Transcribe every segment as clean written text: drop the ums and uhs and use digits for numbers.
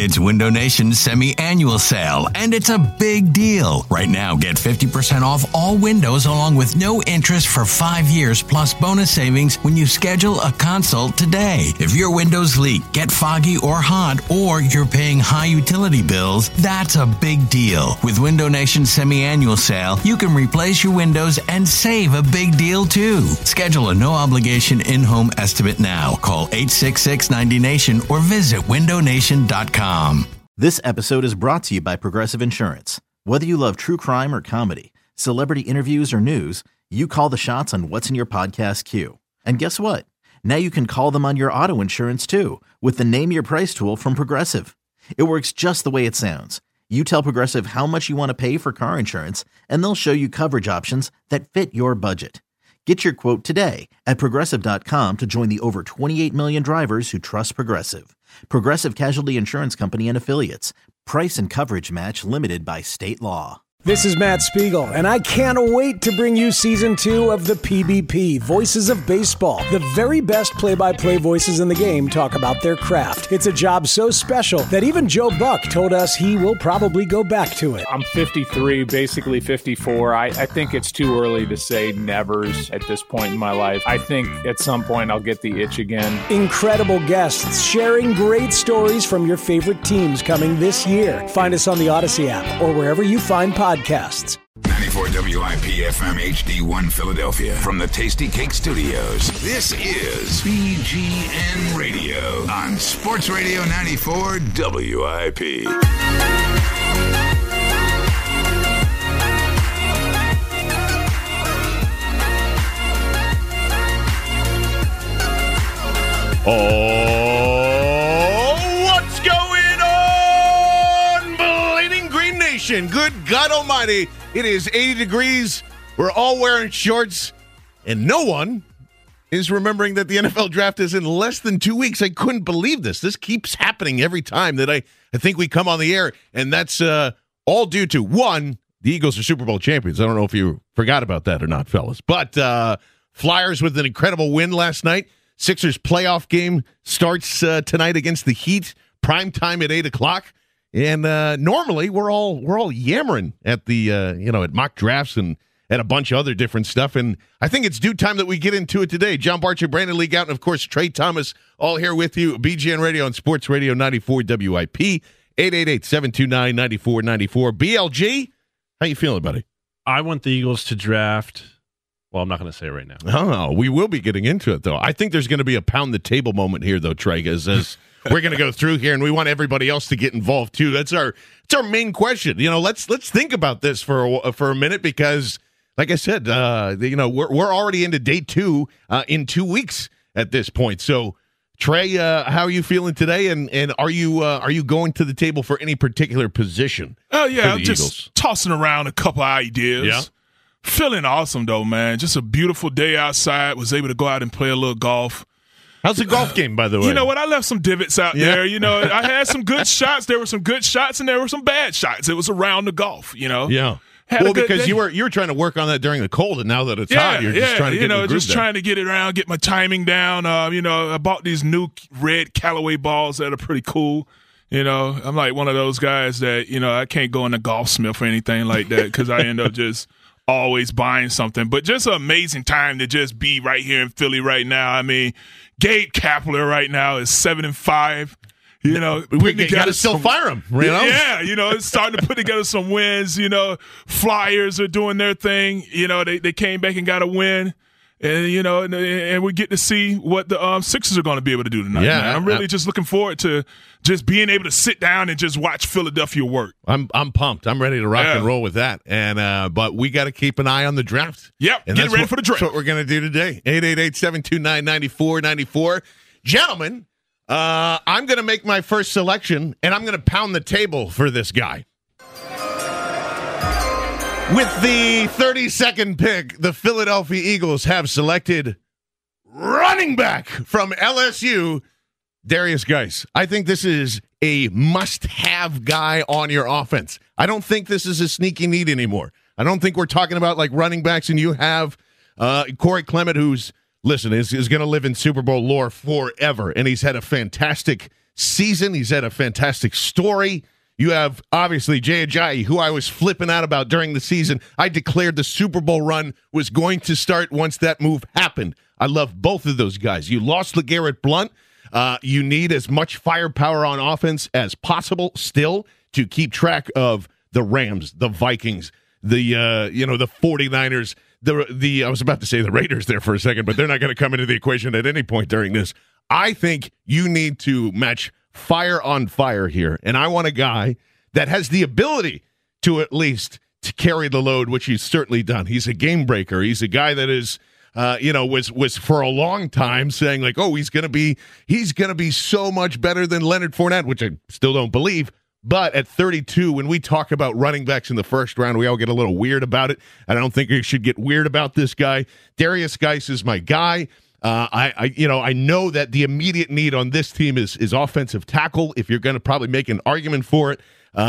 It's Window Nation's semi-annual sale, and it's a big deal. Right now, get 50% off all windows along with no interest for 5 years plus bonus savings when you schedule a consult today. If your windows leak, get foggy or hot, or you're paying high utility bills, that's a big deal. With Window Nation's semi-annual sale, you can replace your windows and save a big deal too. Schedule a no-obligation in-home estimate now. Call 866-90-NATION or visit windownation.com. This episode is brought to you by Progressive Insurance. Whether you love true crime or comedy, celebrity interviews or news, you call the shots on what's in your podcast queue. And guess what? Now you can call them on your auto insurance too with the Name Your Price tool from Progressive. It works just the way it sounds. You tell Progressive how much you want to pay for car insurance, and they'll show you coverage options that fit your budget. Get your quote today at Progressive.com to join the over 28 million drivers who trust Progressive. Progressive Casualty Insurance Company and Affiliates. Price and coverage match limited by state law. This is Matt Spiegel, and I can't wait to bring you Season 2 of the PBP, Voices of Baseball. The very best play-by-play voices in the game talk about their craft. It's a job so special that even Joe Buck told us he will probably go back to it. I'm 53, basically 54. I think it's too early to say nevers at this point in my life. I think at some point I'll get the itch again. Incredible guests sharing great stories from your favorite teams coming this year. Find us on the Odyssey app or wherever you find podcasts. 94 WIP FM HD1 Philadelphia from the Tasty Cake Studios. This is BGN Radio on Sports Radio 94 WIP. Oh, what's going on, Bleeding Green Nation? Good God Almighty, it is 80 degrees. We're all wearing shorts, and no one is remembering that the NFL draft is in less than 2 weeks. I couldn't believe this. This keeps happening every time that I think we come on the air, and that's all due to, one, the Eagles are Super Bowl champions. I don't know if you forgot about that or not, fellas. But Flyers with an incredible win last night. Sixers playoff game starts tonight against the Heat, prime time at 8 o'clock. And normally we're all yammering at the at mock drafts and at a bunch of other different stuff. And I think it's due time that we get into it today. John Barcher, Brandon Lee Gowton, and of course Trey Thomas, all here with you. BGN Radio and Sports Radio 94 WIP, 888-729-9494. BLG, how you feeling, buddy? I want the Eagles to draft. Well, I'm not going to say it right now. Oh, we will be getting into it, though. I think there's going to be a pound the table moment here, though, Trey, as we're going to go through here, and we want everybody else to get involved, too. That's our main question. Let's think about this for a minute because, like I said, we're already into day 2 in 2 weeks at this point. So, Trey, how are you feeling today, and are you going to the table for any particular position? Oh, yeah, I'm Eagles? just tossing around a couple ideas. Yeah. Feeling awesome, though, man. Just a beautiful day outside. Was able to go out and play a little golf. How's the golf game, by the way? You know what? I left some divots out there. I had some good shots. There were some good shots, and there were some bad shots. It was around the golf, Yeah. Well, because you were trying to work on that during the cold, and now that it's hot, you're just trying to get the groove trying to get it around, get my timing down. I bought these new red Callaway balls that are pretty cool. I'm like one of those guys that, I can't go in the Golfsmith or anything like that because I end up just always buying something. But just an amazing time to just be right here in Philly right now. I mean, Gabe Kapler right now is 7-5. We got to still fire him. Yeah, it's starting to put together some wins. Flyers are doing their thing. They came back and got a win. And, and we get to see what the Sixers are going to be able to do tonight. Yeah, man. I'm really just looking forward to just being able to sit down and just watch Philadelphia work. I'm pumped. I'm ready to rock and roll with that. And but we got to keep an eye on the draft. Yep, and get ready for the draft. That's what we're going to do today. 888-729-9494. Gentlemen, I'm going to make my first selection, and I'm going to pound the table for this guy. With the 32nd pick, the Philadelphia Eagles have selected running back from LSU, Darius Geis. I think this is a must-have guy on your offense. I don't think this is a sneaky need anymore. I don't think we're talking about like running backs and you have Corey Clement, who's, is going to live in Super Bowl lore forever, and he's had a fantastic season. He's had a fantastic story. You have, obviously, Jay Ajayi, who I was flipping out about during the season. I declared the Super Bowl run was going to start once that move happened. I love both of those guys. You lost LeGarrette Blount. You need as much firepower on offense as possible still to keep track of the Rams, the Vikings, the 49ers, I was about to say the Raiders there for a second, but they're not going to come into the equation at any point during this. I think you need to match fire on fire here, and I want a guy that has the ability to at least to carry the load, which he's certainly done. He's a game breaker. He's a guy that is, was for a long time saying like, oh, he's gonna be so much better than Leonard Fournette, which I still don't believe. But at 32, when we talk about running backs in the first round, we all get a little weird about it. And I don't think we should get weird about this guy. Darius Geis is my guy. I know that the immediate need on this team is offensive tackle. If you're going to probably make an argument for it,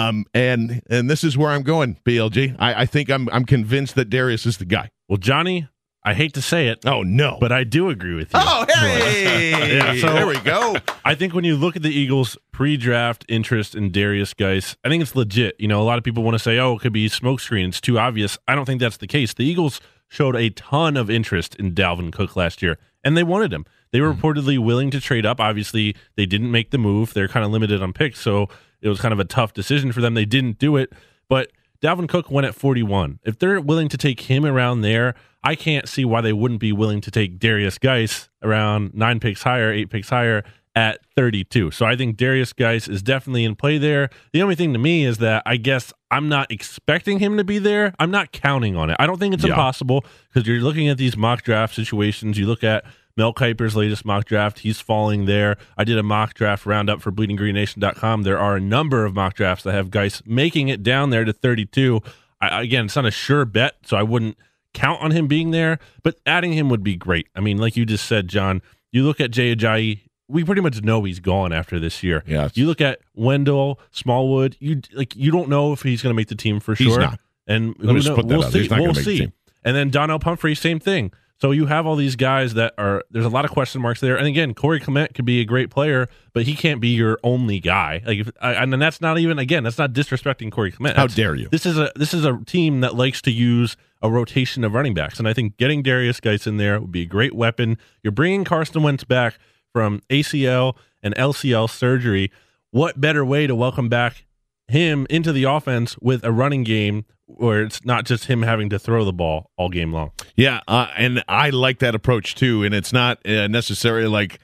and this is where I'm going, BLG. I think I'm convinced that Darius is the guy. Well, Johnny, I hate to say it. Oh no, but I do agree with you. Oh hey, yeah, so there we go. I think when you look at the Eagles' pre-draft interest in Darius Geis, I think it's legit. A lot of people want to say, "Oh, it could be smokescreen. It's too obvious." I don't think that's the case. The Eagles showed a ton of interest in Dalvin Cook last year, and they wanted him. They were reportedly willing to trade up. Obviously, they didn't make the move. They're kind of limited on picks, so it was kind of a tough decision for them. They didn't do it, but Dalvin Cook went at 41. If they're willing to take him around there, I can't see why they wouldn't be willing to take Darius Geis around 8 picks higher at 32. So I think Darius Geis is definitely in play there. The only thing to me is that I guess I'm not expecting him to be there. I'm not counting on it. I don't think it's impossible because you're looking at these mock draft situations. You look at Mel Kiper's latest mock draft. He's falling there. I did a mock draft roundup for BleedingGreenNation.com. There are a number of mock drafts that have Geis making it down there to 32. Again, it's not a sure bet, so I wouldn't count on him being there, but adding him would be great. I mean, like you just said, John, you look at Jay Ajayi, we pretty much know he's gone after this year. Yes. You look at Wendell, Smallwood, you don't know if he's going to make the team for sure. He's not. And we'll see. We'll see. And then Donnell Pumphrey, same thing. So you have all these guys that there's a lot of question marks there. And again, Corey Clement could be a great player, but he can't be your only guy. And that's not even, again, that's not disrespecting Corey Clement. How dare you? This is a team that likes to use a rotation of running backs. And I think getting Darius Geis in there would be a great weapon. You're bringing Carson Wentz back from ACL and LCL surgery. What better way to welcome back him into the offense with a running game where it's not just him having to throw the ball all game long? Yeah, and I like that approach too. And it's not necessarily like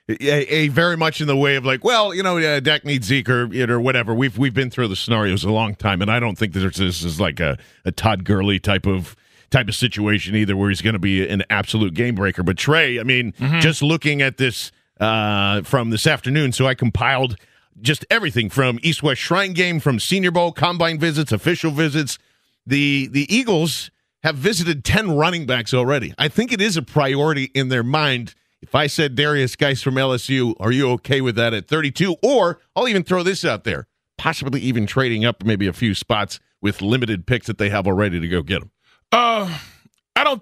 a very much in the way of like, well, Dak needs Zeke or whatever. We've been through the scenarios a long time, and I don't think this is like a Todd Gurley type of situation either, where he's going to be an absolute game breaker. But Trey, I mean, just looking at this from this afternoon, so I compiled just everything from East-West Shrine Game, from Senior Bowl, combine visits, official visits. The Eagles have visited 10 running backs already. I think it is a priority in their mind. If I said Darius Geis from LSU, are you okay with that at 32? Or I'll even throw this out there, possibly even trading up maybe a few spots with limited picks that they have already to go get them. I don't,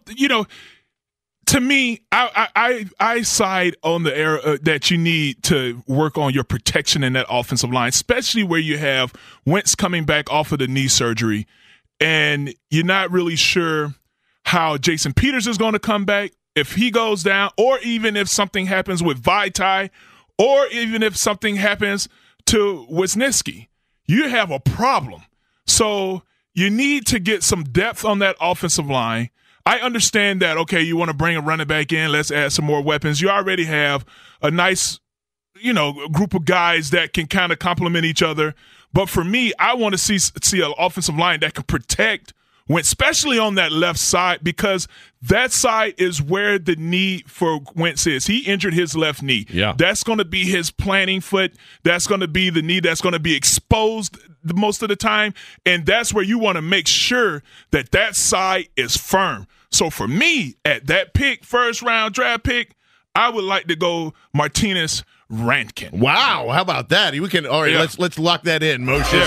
to me, I side on the era that you need to work on your protection in that offensive line, especially where you have Wentz coming back off of the knee surgery, and you're not really sure how Jason Peters is going to come back if he goes down, or even if something happens with Vaitai, or even if something happens to Wisniewski. You have a problem. So you need to get some depth on that offensive line. I understand that, okay, you want to bring a running back in, let's add some more weapons. You already have a nice, group of guys that can kind of complement each other. But for me, I want to see an offensive line that can protect Wentz, especially on that left side, because that side is where the need for Wentz is. He injured his left knee. Yeah. That's going to be his planting foot. That's going to be the knee that's going to be exposed most of the time. And that's where you want to make sure that side is firm. So for me, at that pick, first round draft pick, I would like to go Martinez Rankin. Wow, how about that? We can. All right, let's lock that in, Moshe. Yeah.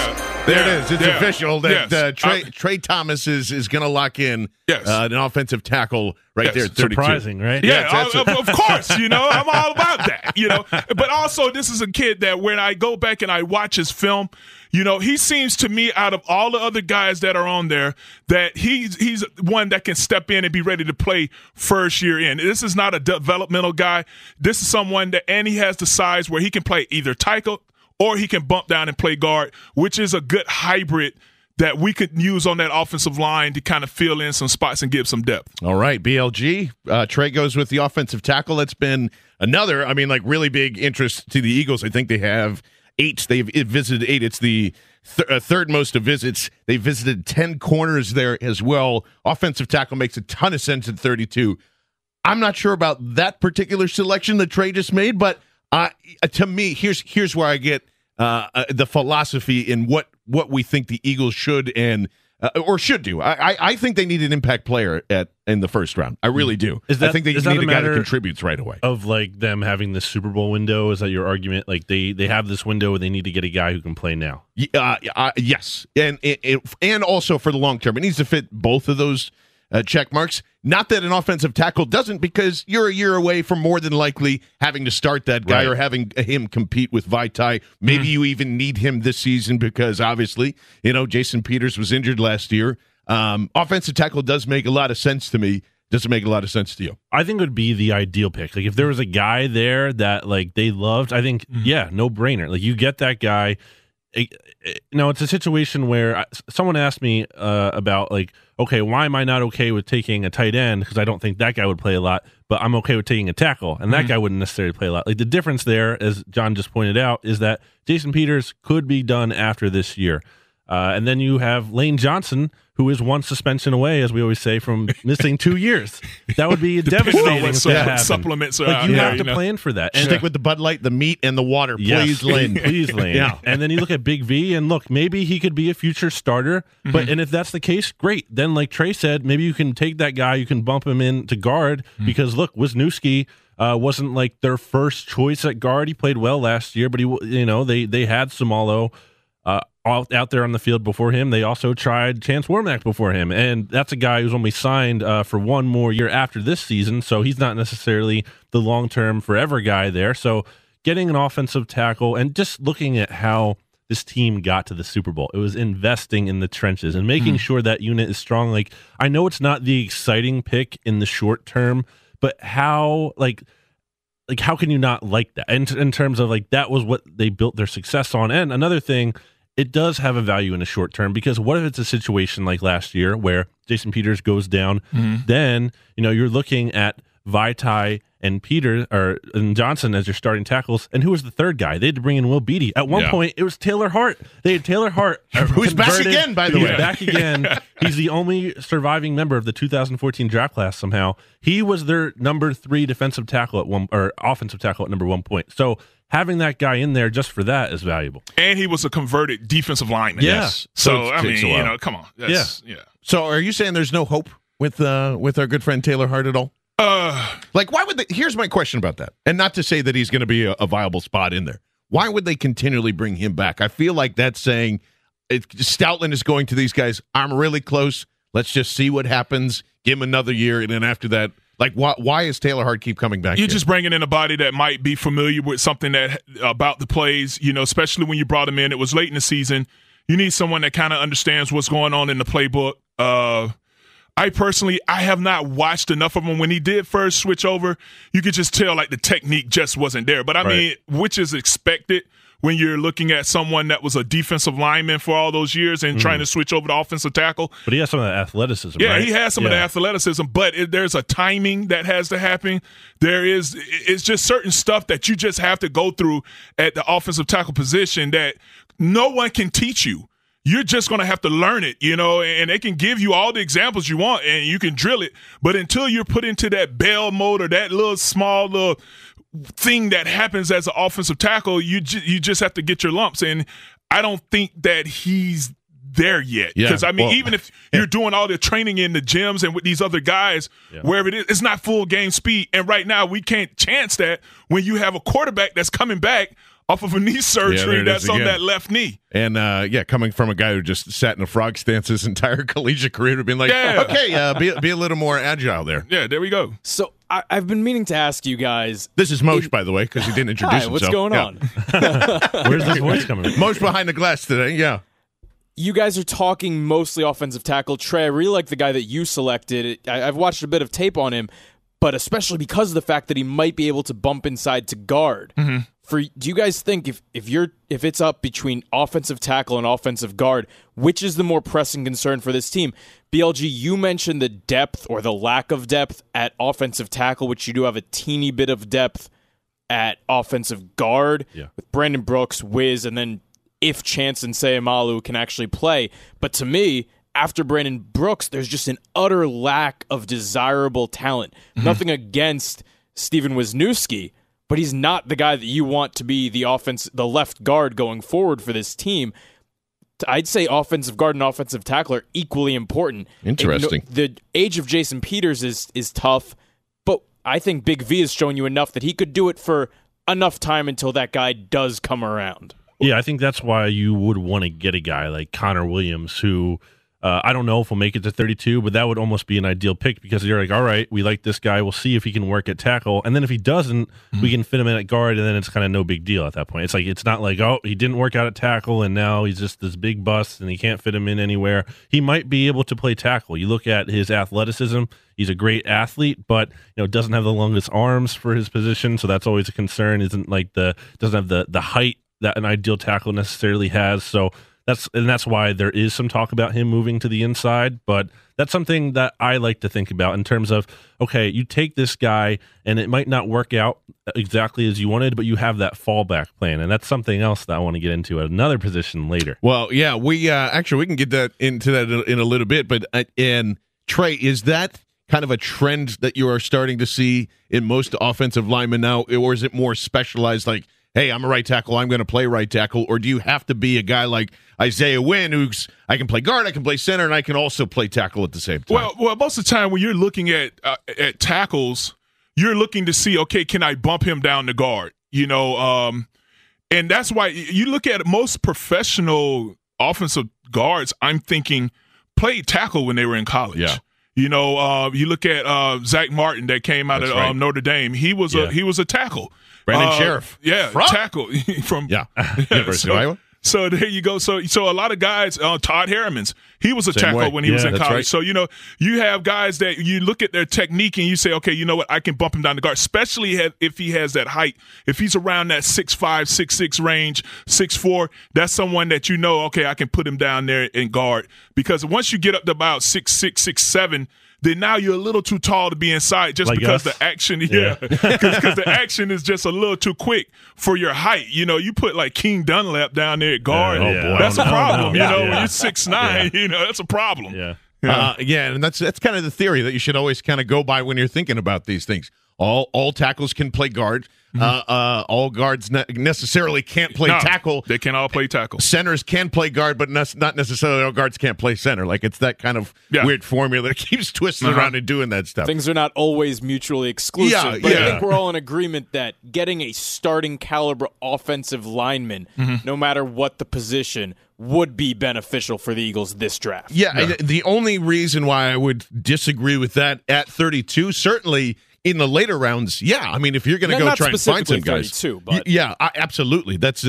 There it is. It's official that Yes. Trey Thomas is going to lock in Yes. an offensive tackle right there at 32. Surprising, right? Yeah, of course, I'm all about that, But also, this is a kid that when I go back and I watch his film, he seems to me out of all the other guys that are on there that he's one that can step in and be ready to play first year in. This is not a developmental guy. This is someone and he has the size where he can play either tackle or he can bump down and play guard, which is a good hybrid that we could use on that offensive line to kind of fill in some spots and give some depth. All right, BLG. Trey goes with the offensive tackle. That's been another, really big interest to the Eagles. I think they have 8. They've visited 8. It's the third most of visits. They visited 10 corners there as well. Offensive tackle makes a ton of sense at 32. I'm not sure about that particular selection that Trey just made, but to me, here's where I get the philosophy in what we think the Eagles should or should do. I think they need an impact player in the first round. I really do. I think they need a guy that contributes right away. Of them having this Super Bowl window, is that your argument? Like they have this window where they need to get a guy who can play now. Yes, and also for the long term, it needs to fit both of those check marks. Not that an offensive tackle doesn't, because you're a year away from more than likely having to start that guy or having him compete with Vaitai. Maybe you even need him this season because obviously, Jason Peters was injured last year. Offensive tackle does make a lot of sense to me. Does it make a lot of sense to you? I think it would be the ideal pick. Like if there was a guy there that they loved, I think, no brainer. Like you get that guy. It's a situation where someone asked me about okay, why am I not okay with taking a tight end? Because I don't think that guy would play a lot, but I'm okay with taking a tackle, and that guy wouldn't necessarily play a lot. Like the difference there, as John just pointed out, is that Jason Peters could be done after this year. And then you have Lane Johnson, who is one suspension away, as we always say, from missing 2 years. That would be devastating. Supplements are you have to plan for that. And stick with the Bud Light, the meat, and the water. Please, Lane. Please, Lane. Yeah. And then you look at Big V, and look, maybe he could be a future starter. And if that's the case, great. Then, like Trey said, maybe you can take that guy, you can bump him in to guard, because look, Wisniewski wasn't their first choice at guard. He played well last year, but they had Samalo out there on the field before him. They also tried Chance Warmack before him, and that's a guy who's only signed for one more year after this season, so he's not necessarily the long-term forever guy there. So getting an offensive tackle and just looking at how this team got to the Super Bowl, it was investing in the trenches and making sure that unit is strong. I know it's not the exciting pick in the short term, but how how can you not like that in terms of that was what they built their success on? And another thing, it does have a value in the short term, because what if it's a situation like last year where Jason Peters goes down? Then you're looking at Vaitai and Johnson as your starting tackles, and who was the third guy? They had to bring in Will Beatty. At one point, it was Taylor Hart. They had Taylor Hart, who's back again, by the way. He's back again. He's the only surviving member of the 2014 draft class. Somehow, he was their number 3 defensive tackle offensive tackle at number 1 point. So having that guy in there just for that is valuable. And he was a converted defensive lineman. Yes. So come on. Yeah. So are you saying there's no hope with our good friend Taylor Hart at all? Why would they? Here's my question about that, and not to say that he's going to be a viable spot in there. Why would they continually bring him back? I feel like that's saying Stoutland is going to these guys, I'm really close. Let's just see what happens. Give him another year, and then after that, why is Taylor Hart keep coming back? You're just bringing in a body that might be familiar with something that about the plays, especially when you brought him in. It was late in the season. You need someone that kind of understands what's going on in the playbook. I have not watched enough of him. When he did first switch over, you could just tell the technique just wasn't there. But I mean, which is expected when you're looking at someone that was a defensive lineman for all those years and trying to switch over to offensive tackle. But he has some of that athleticism, Yeah, right? He has some of the athleticism, but there's a timing that has to happen. It's just certain stuff that you just have to go through at the offensive tackle position that no one can teach you. You're just going to have to learn it, and they can give you all the examples you want and you can drill it. But until you're put into that bell mode or that little small thing that happens as an offensive tackle, you just have to get your lumps. And I don't think that he's there yet. Because, even if you're doing all the training in the gyms and with these other guys, wherever it is, it's not full game speed. And right now we can't chance that when you have a quarterback that's coming back off of a knee surgery that's on that left knee. And, coming from a guy who just sat in a frog stance his entire collegiate career to be like, be a little more agile there. Yeah, there we go. So I've been meaning to ask you guys. This is Moshe, by the way, because he didn't introduce himself. What's going on? Where's this voice coming from? Moshe behind the glass today, yeah. You guys are talking mostly offensive tackle. Trey, I really like the guy that you selected. I've watched a bit of tape on him, but especially because of the fact that he might be able to bump inside to guard. Mm-hmm. Do you guys think if it's up between offensive tackle and offensive guard, which is the more pressing concern for this team? BLG, you mentioned the depth or the lack of depth at offensive tackle, which you do have a teeny bit of depth at offensive guard with Brandon Brooks, Wiz, and then if Chance and Sayamalu can actually play. But to me, after Brandon Brooks, there's just an utter lack of desirable talent. Mm-hmm. Nothing against Steven Wisniewski, but he's not the guy that you want to be the left guard going forward for this team. I'd say offensive guard and offensive tackle are equally important. Interesting. The age of Jason Peters is tough, but I think Big V has shown you enough that he could do it for enough time until that guy does come around. Yeah, I think that's why you would want to get a guy like Connor Williams, who I don't know if he'll make it to 32, but that would almost be an ideal pick because you're like, all right, we like this guy. We'll see if he can work at tackle. And then if he doesn't, we can fit him in at guard, and then it's kind of no big deal at that point. It's not like, oh, he didn't work out at tackle, and now he's just this big bust, and he can't fit him in anywhere. He might be able to play tackle. You look at his athleticism. He's a great athlete, but doesn't have the longest arms for his position, so that's always a concern. Doesn't have the height that an ideal tackle necessarily has. So that's why there is some talk about him moving to the inside, but that's something that I like to think about in terms of, okay, you take this guy and it might not work out exactly as you wanted, but you have that fallback plan, and that's something else that I want to get into at another position later. Well, yeah, we can get into that in a little bit, but and Trey, is that kind of a trend that you are starting to see in most offensive linemen now, or is it more specialized, like, hey, I'm a right tackle, I'm going to play right tackle, or do you have to be a guy like Isaiah Wynn, I can play guard, I can play center, and I can also play tackle at the same time? Well, most of the time when you're looking at tackles, you're looking to see, okay, can I bump him down to guard? And that's why you look at most professional offensive guards, I'm thinking played tackle when they were in college. Yeah. You look at Zach Martin that came out of Notre Dame. He was a tackle. Brandon Sheriff. Yeah, tackle from University of Iowa. So there you go. So a lot of guys, Todd Harrimans, he was a tackle when he was in college. Right. So, you have guys that you look at their technique and you say, okay, you know what, I can bump him down the guard, especially if he has that height. If he's around that 6'5", 6'6" range, 6'4", that's someone that okay, I can put him down there and guard. Because once you get up to about 6'6", 6'7", then now you're a little too tall to be inside just like because the action, because the action is just a little too quick for your height. You put like King Dunlap down there at guard, that's a problem. When you're 6'9", that's a problem. And that's kind of the theory that you should always kind of go by when you're thinking about these things. All tackles can play guard. All guards necessarily can't play tackle. They can all play tackle. Centers can play guard, but not necessarily all guards can't play center. Like, it's that kind of weird formula that keeps twisting around and doing that stuff. Things are not always mutually exclusive, but I think we're all in agreement that getting a starting caliber offensive lineman, no matter what the position, would be beneficial for the Eagles this draft. The only reason why I would disagree with that at 32, certainly in the later rounds, I mean, if you're going to go try and find some guys, 32, but absolutely. That's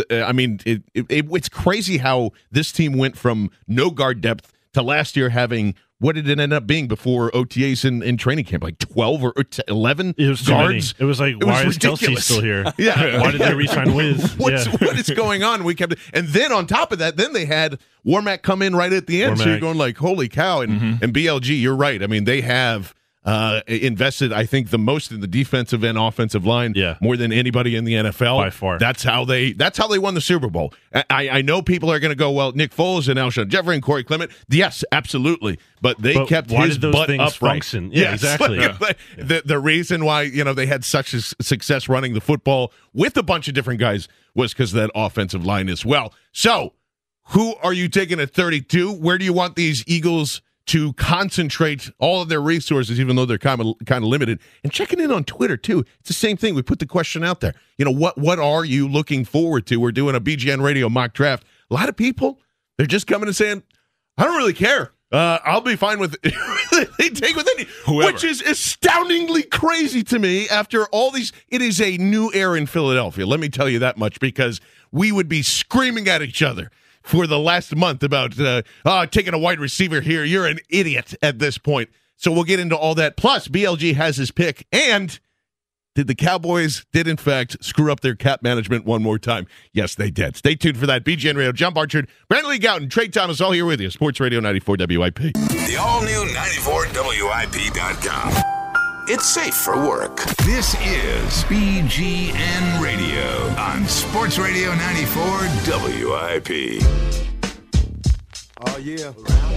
it's crazy how this team went from no guard depth to last year having, what did it end up being before OTAs in training camp? Like 12 or 11 it was guards? It was like, why is Kelsey still here? Why did they re-sign Wiz? What is going on? And then on top of that, then they had Warmack come in right at the end. So you're going like, holy cow. And BLG, you're right. I mean, they have invested, I think, the most in the defensive and offensive line, more than anybody in the NFL. By far. That's how they won the Super Bowl. I know people are going to go, well, Nick Foles and Alshon Jeffrey and Corey Clement. Yes, absolutely. But they kept his butt upright. Function? Yeah, exactly. The reason why they had such a success running the football with a bunch of different guys was because of that offensive line as well. So, who are you taking at 32? Where do you want these Eagles to concentrate all of their resources, even though they're kind of limited, and checking in on Twitter too. It's the same thing. We put the question out there. What are you looking forward to? We're doing a BGN Radio mock draft. A lot of people, they're just coming and saying, I don't really care. I'll be fine with it. They take with any, whoever. Which is astoundingly crazy to me after all these. It is a new era in Philadelphia. Let me tell you that much, because we would be screaming at each other for the last month about taking a wide receiver here. You're an idiot at this point. So we'll get into all that. Plus, BLG has his pick. And did the Cowboys, in fact, screw up their cap management one more time? Yes, they did. Stay tuned for that. BGN Radio, John Barchard, Brandon Lee Gowton, Trey Thomas, all here with you. Sports Radio 94 WIP. The all-new 94WIP.com. It's safe for work. This is BGN Radio on Sports Radio 94 WIP. Oh, yeah.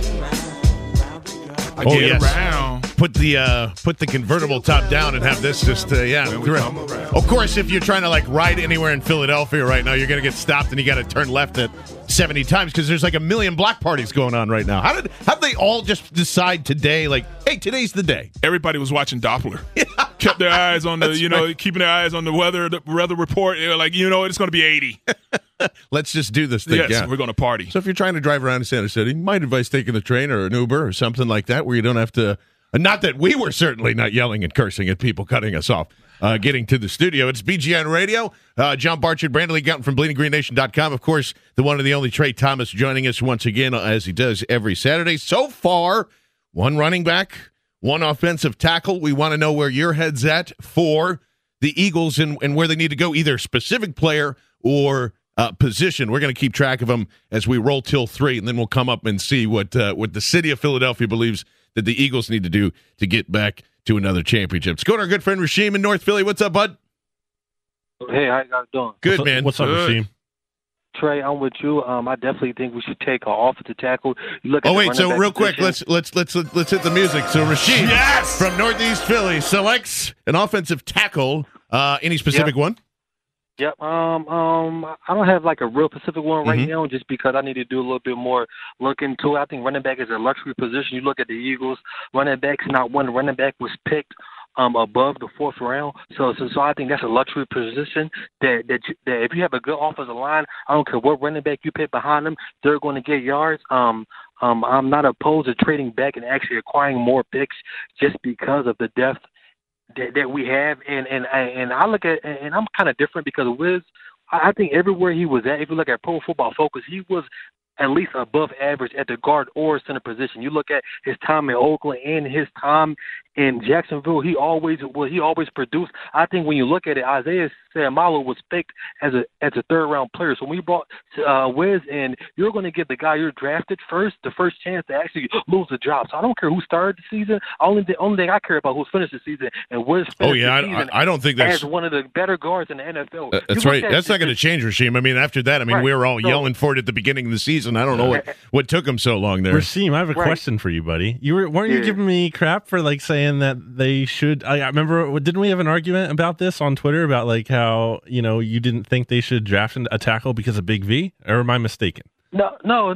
Around. Put the convertible top down and have this just Of course, if you're trying to ride anywhere in Philadelphia right now, you're going to get stopped and you got to turn left at 70 times because there's 1 million block parties going on right now. How did they all just decide today? Hey, today's the day. Everybody was watching Doppler. Kept their eyes on the keeping their eyes on the weather report. They were like, it's going to be 80. Let's just do this thing. Yes, we're going to party. So if you're trying to drive around in Center City, might advise taking a train or an Uber or something like that where you don't have to. Not that we were certainly not yelling and cursing at people cutting us off getting to the studio. It's BGN Radio. John Barchard, Brandon Lee Gowton from BleedingGreenNation.com. Of course, the one and the only Trey Thomas joining us once again as he does every Saturday. So far, 1 running back, 1 offensive tackle. We want to know where your head's at for the Eagles and where they need to go, either specific player or position. We're going to keep track of them as we roll till 3, and then we'll come up and see what the city of Philadelphia believes that the Eagles need to do to get back to another championship. Let's go to our good friend Rasheem in North Philly. What's up, bud? Hey, how you guys doing? Good, man. What's up, Rasheem? Trey, I'm with you. I definitely think we should take our offensive tackle. You look at so real quick, let's hit the music. So Rasheem from Northeast Philly selects an offensive tackle. Any specific one? Yep. I don't have a real specific one right now, just because I need to do a little bit more look into it. I think running back is a luxury position. You look at the Eagles, running backs, not one running back was picked above the 4th round. So I think that's a luxury position that if you have a good offensive line, I don't care what running back you pick behind them, they're going to get yards. I'm not opposed to trading back and actually acquiring more picks just because of the depth that we have, and I look at, and I'm kind of different because Wiz, I think everywhere he was at, if you look at Pro Football Focus, he was at least above average at the guard or center position. You look at his time in Oakland and his time in Jacksonville, he always produced. I think when you look at it, Isaiah Seumalo was picked as a 3rd-round player. So when we brought Wiz in, you're going to give the guy you're drafted first the first chance to actually lose the job. So I don't care who started the season. Only thing I care about who's finished the season and Wiz finished the season I don't think that's as one of the better guards in the NFL. That's right. That's not going to change, Rasheem. I mean, after that, we were all yelling for it at the beginning of the season. I don't know what took him so long there. Rasheem, I have a question for you, buddy. Weren't you giving me crap for saying that they should? I remember, didn't we have an argument about this on Twitter about how you didn't think they should draft a tackle because of Big V, or am I mistaken? No.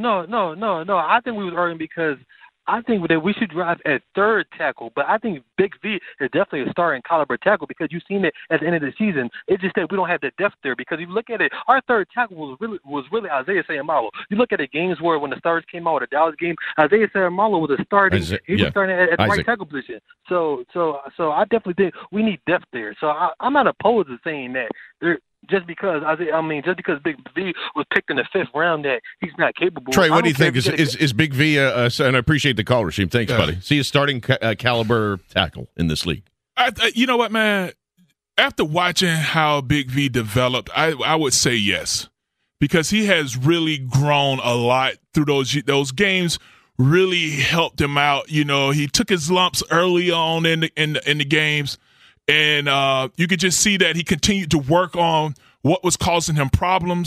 I think we was arguing because I think that we should drive at 3rd tackle, but I think Big V is definitely a starting caliber tackle because you've seen it at the end of the season. It's just that we don't have the depth there because if you look at it, our 3rd tackle was really Isaiah Seumalo. You look at the games where when the Stars came out, the Dallas game, Isaiah Seumalo was was starting at the right tackle position. So I definitely think we need depth there. So I'm not opposed to saying that just because Big V was picked in the 5th round that he's not capable. Trey, what do you think? Is Big V, and I appreciate the call, Rasheem. Thanks, buddy. See a starting caliber tackle in this league. You know what, man? After watching how Big V developed, I would say yes. Because he has really grown a lot through those games, really helped him out. He took his lumps early on in the games. And you could just see that he continued to work on what was causing him problems.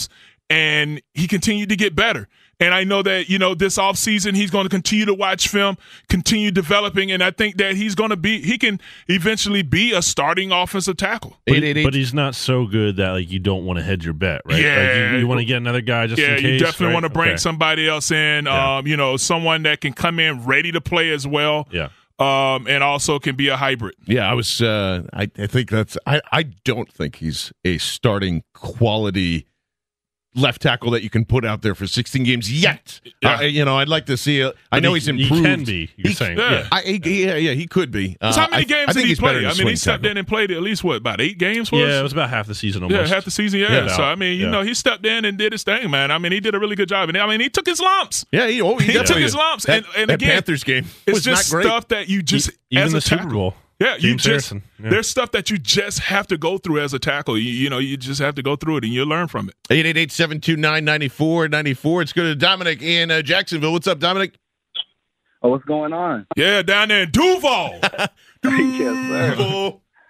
and he continued to get better. And I know that, this offseason he's going to continue to watch film, continue developing, and I think that he can eventually be a starting offensive tackle. But he's not so good that you don't want to hedge your bet, right? Yeah. You want to get another guy just in case. Yeah, you definitely want to bring Okay. somebody else in, someone that can come in ready to play as well. Yeah. And also can be a hybrid. Yeah, I think that's. I don't think he's a starting quality left tackle that you can put out there for 16 games yet. Yeah. I'd like to see. I know he's improved. He can be. You're saying, He could be. So how many games did he play? He stepped tackle. in and played at least about 8 games for us? Yeah, it was about half the season almost. Yeah, half the season. Yeah. So he stepped in and did his thing, man. He did a really good job, and he took his lumps. Yeah, he took his lumps. That, and that again, Panthers game it's was just not great. stuff that you just Even as the a Super tackle. Bowl. Yeah, James Harrison. Yeah. There's stuff that you just have to go through as a tackle. You just have to go through it, and you learn from it. 888-729-9494. Let's go to Dominic in Jacksonville. What's up, Dominic? Oh, what's going on? Yeah, down there in Duval. Yes, sir.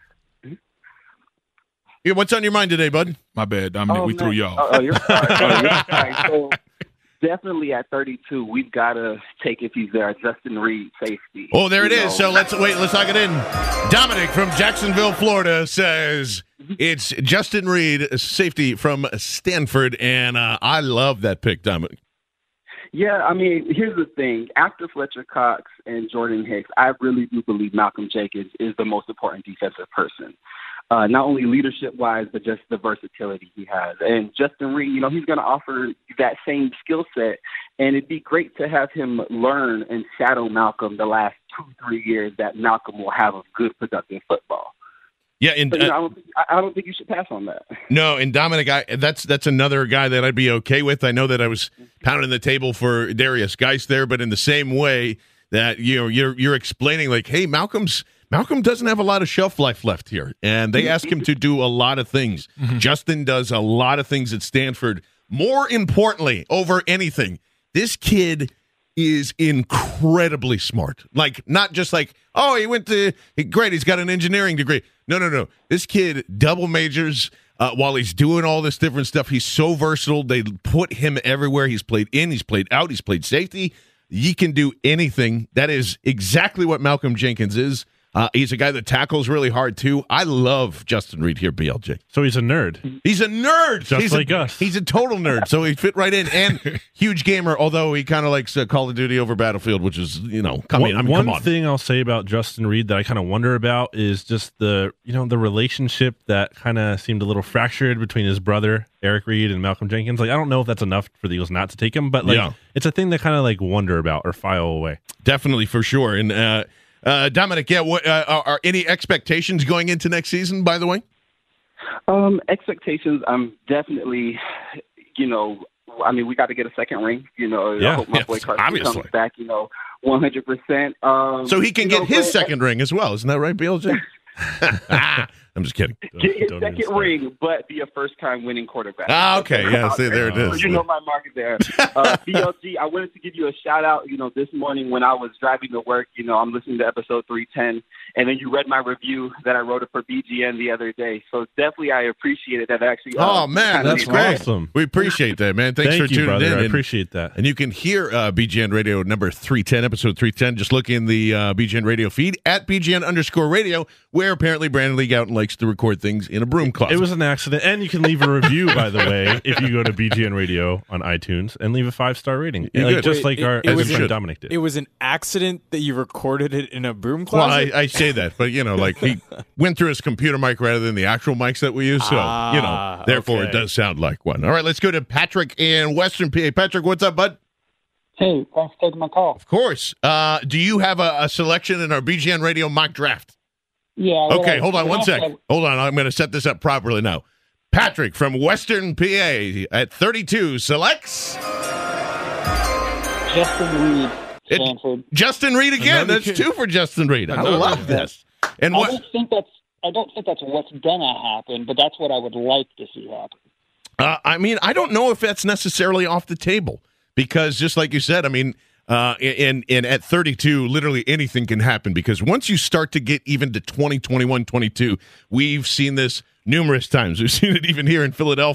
Yeah, what's on your mind today, bud? My bad, Dominic. We threw you off. Oh, you're fine. You're fine. So, definitely at 32, we've got to take, if he's there, Justin Reed, safety. Oh, there it is. So let's lock it in. Dominic from Jacksonville, Florida says it's Justin Reed, safety from Stanford, and I love that pick, Dominic. Yeah, here's the thing. After Fletcher Cox and Jordan Hicks, I really do believe Malcolm Jenkins is the most important defensive person. Not only leadership-wise, but just the versatility he has. And Justin Reed, he's going to offer that same skill set, and it'd be great to have him learn and shadow Malcolm the last 2-3 years that Malcolm will have a good, productive football. Yeah, and So, I don't think you should pass on that. no, and Dominic, that's another guy that I'd be okay with. I know that I was pounding the table for Darius Geis there, but in the same way that you're explaining, hey, Malcolm doesn't have a lot of shelf life left here, and they ask him to do a lot of things. Mm-hmm. Justin does a lot of things at Stanford. More importantly, over anything, this kid is incredibly smart. Not just he went to great, he's got an engineering degree. No. This kid double majors while he's doing all this different stuff. He's so versatile. They put him everywhere. He's played in, he's played out, he's played safety. He can do anything. That is exactly what Malcolm Jenkins is. He's a guy that tackles really hard, too. I love Justin Reed here, BLJ. So he's a nerd. He's a nerd. Just like us. He's a total nerd, so he fit right in. And huge gamer, although he kind of likes Call of Duty over Battlefield, which is, come on. One thing I'll say about Justin Reed that I kind of wonder about is just the relationship that kind of seemed a little fractured between his brother, Eric Reed, and Malcolm Jenkins. I don't know if that's enough for the Eagles not to take him, but it's a thing that kind of wonder about or file away. Definitely, for sure. And, Dominic, what are any expectations going into next season, by the way? Expectations, I'm definitely, we got to get a second ring. I hope my boy Carson comes back, 100%. So he can get his second ring as well. Isn't that right, BLJ? I'm just kidding. Get his second ring, but be a first-time winning quarterback. Okay. Yeah, see, there it is. So my market there. BLG, I wanted to give you a shout-out. This morning when I was driving to work, I'm listening to episode 310, and then you read my review that I wrote for BGN the other day. So definitely I appreciate it. That actually. Oh, man, that's great. Awesome. We appreciate that, man. Thanks for tuning brother. in. I appreciate that. And you can hear BGN Radio number 310, episode 310. Just look in the BGN Radio feed at BGN_radio, where apparently Brandon Lee Gouton likes to record things in a broom closet. It was an accident. And you can leave a review, by the way, if you go to BGN Radio on iTunes and leave a 5-star rating. Just like our friend Dominic did. It was an accident that you recorded it in a broom closet? Well, I say that, but, he went through his computer mic rather than the actual mics that we use. So, therefore it does sound like one. All right, let's go to Patrick in Western PA. Patrick, what's up, bud? Hey, thanks for taking my call. Of course. Do you have a selection in our BGN Radio mock draft? Yeah. Okay, hold on one sec. Hold on, I'm going to set this up properly now. Patrick from Western PA at 32 selects Justin Reed, Stanford. Justin Reed again. That's 2 for Justin Reed. I love this. And I don't think that's what's gonna happen, but that's what I would like to see happen. I don't know if that's necessarily off the table because, just like you said, and at 32, literally anything can happen because once you start to get even to 20, 21, 22, we've seen this numerous times. We've seen it even here in Philadelphia.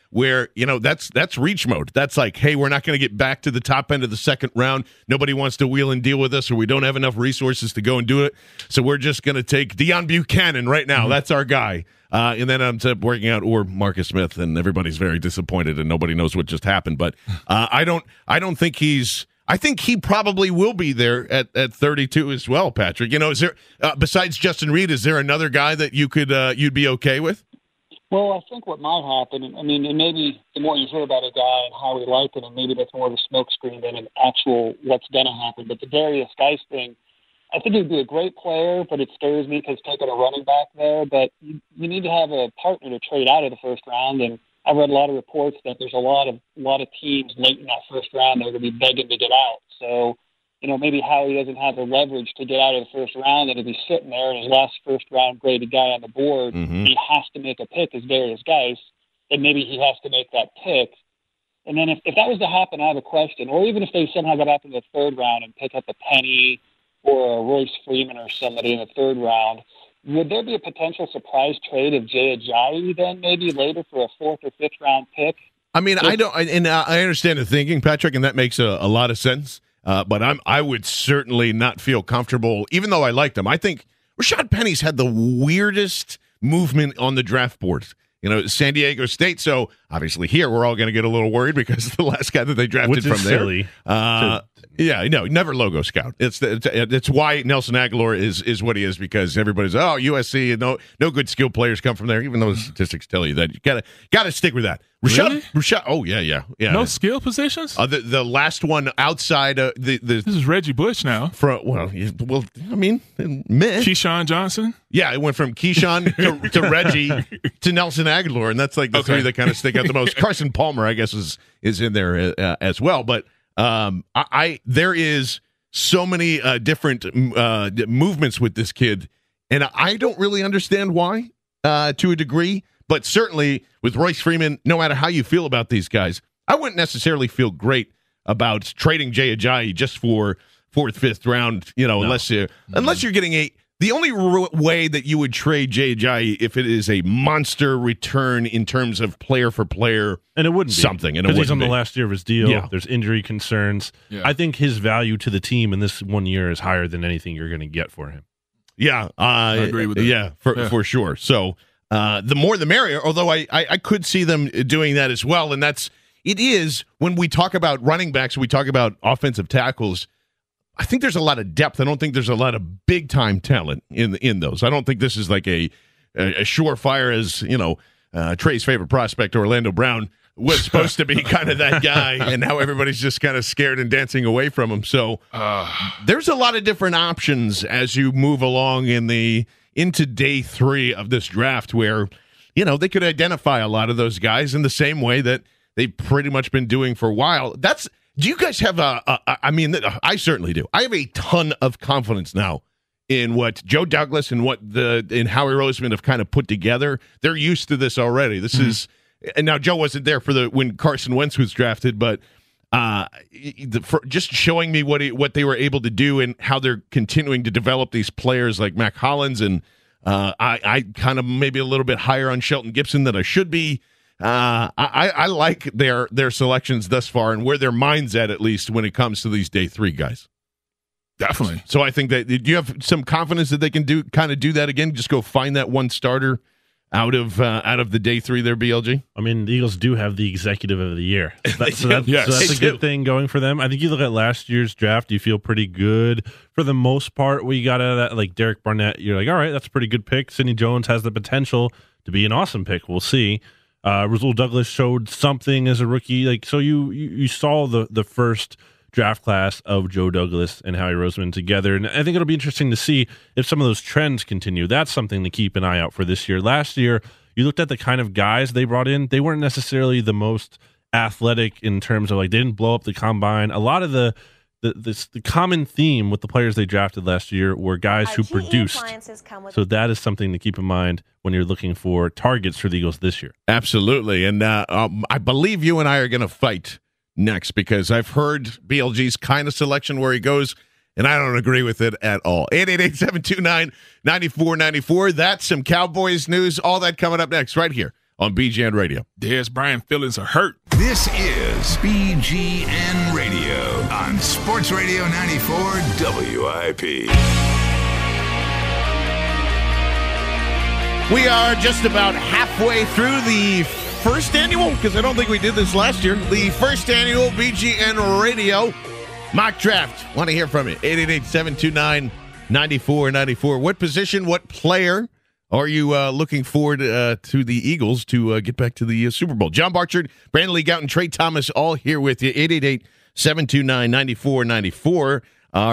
where, that's reach mode. That's like, hey, we're not going to get back to the top end of the second round. Nobody wants to wheel and deal with us, or we don't have enough resources to go and do it. So we're just going to take Deion Buchanan right now. That's our guy. And then ends up working out, or Marcus Smith, and everybody's very disappointed, and nobody knows what just happened. But I don't think he's. I think he probably will be there at 32 as well, Patrick. Is there besides Justin Reed, is there another guy that you'd be okay with? Well, I think what might happen, and maybe the more you hear about a guy and how we like it, and maybe that's more of a smokescreen than an actual what's going to happen. But the Darius Geis thing, I think he'd be a great player, but it scares me because taking a running back there. But you need to have a partner to trade out of the first round, and I've read a lot of reports that there's a lot of teams late in that first round that are going to be begging to get out. So, maybe Howie doesn't have the leverage to get out of the first round, and if he's sitting there and his last first-round graded guy on the board, he has to make a pick as Darius Geis, then maybe he has to make that pick. And then if that was to happen, I have a question. Or even if they somehow got out in the third round and pick up a Penny or a Royce Freeman or somebody in the third round, would there be a potential surprise trade of Jay Ajayi then maybe later for a fourth or fifth round pick? I mean, I understand the thinking, Patrick, and that makes a lot of sense. But I would certainly not feel comfortable, even though I liked him. I think Rashad Penny's had the weirdest movement on the draft board. San Diego State. So obviously here we're all going to get a little worried because the last guy that they drafted from there. Silly. Never logo scout. It's why Nelson Aguilar is what he is, because everybody's USC and no good skill players come from there. Even though the statistics tell you that, you gotta stick with that. Rashad. Oh yeah. No skill positions. The last one outside this is Reggie Bush now. Keyshawn Johnson. Yeah, it went from Keyshawn to Reggie to Nelson Aguilar, and that's like the three that kind of stick out the most. Carson Palmer, I guess, is in there as well. But there is so many different movements with this kid, and I don't really understand why to a degree. But certainly with Royce Freeman, no matter how you feel about these guys, I wouldn't necessarily feel great about trading Jay Ajayi just for fourth, fifth round. Unless you're getting the only way that you would trade Jay Ajayi if it is a monster return in terms of player for player, and it wouldn't something, because he's on the last year of his deal. Yeah. There's injury concerns. Yeah. I think his value to the team in this 1 year is higher than anything you're going to get for him. Yeah, I agree with that. Yeah, for sure. So the more the merrier. Although I could see them doing that as well, and it is when we talk about running backs, we talk about offensive tackles. I think there's a lot of depth. I don't think there's a lot of big time talent in those. I don't think this is like a surefire as Trey's favorite prospect, Orlando Brown, was supposed to be kind of that guy, and now everybody's just kind of scared and dancing away from him. So there's a lot of different options as you move along into day 3 of this draft, where they could identify a lot of those guys in the same way that they've pretty much been doing for a while. Do you guys have I certainly do. I have a ton of confidence now in what Joe Douglas and Howie Roseman have kind of put together. They're used to this already. This is, and now Joe wasn't there when Carson Wentz was drafted, but for just showing me what they were able to do and how they're continuing to develop these players like Mac Hollins, and I kind of maybe a little bit higher on Shelton Gibson than I should be. I like their selections thus far and where their mind's at least when it comes to these day 3 guys. Definitely. So I think that, do you have some confidence that they can do that again? Just go find that one starter out of the day 3 there, BLG? I mean, the Eagles do have the executive of the year. So that's a good thing going for them. I think you look at last year's draft, you feel pretty good. For the most part, we got out of that, like Derek Barnett, you're like, all right, that's a pretty good pick. Sidney Jones has the potential to be an awesome pick. We'll see. Rasul Douglas showed something as a rookie. So you saw the first draft class of Joe Douglas and Howie Roseman together, and I think it'll be interesting to see if some of those trends continue. That's something to keep an eye out for this year. Last year, you looked at the kind of guys they brought in. They weren't necessarily the most athletic in terms of they didn't blow up the combine. A lot of the common theme with the players they drafted last year were guys who produced. So that is something to keep in mind when you're looking for targets for the Eagles this year. Absolutely. And I believe you and I are going to fight next, because I've heard BLG's kind of selection where he goes, and I don't agree with it at all. 888-729-9494. That's some Cowboys news. All that coming up next right here on BGN Radio. There's Brian feelings are hurt. This is BGN Radio on Sports Radio 94 WIP. We are just about halfway through the first annual, because I don't think we did this last year, the first annual BGN Radio mock draft. Want to hear from you. 888-729-9494. What position, what player are you looking forward to the Eagles to get back to the Super Bowl? John Barchard, Brandon Lee Gouton, Trey Thomas, all here with you. 888-729-9494.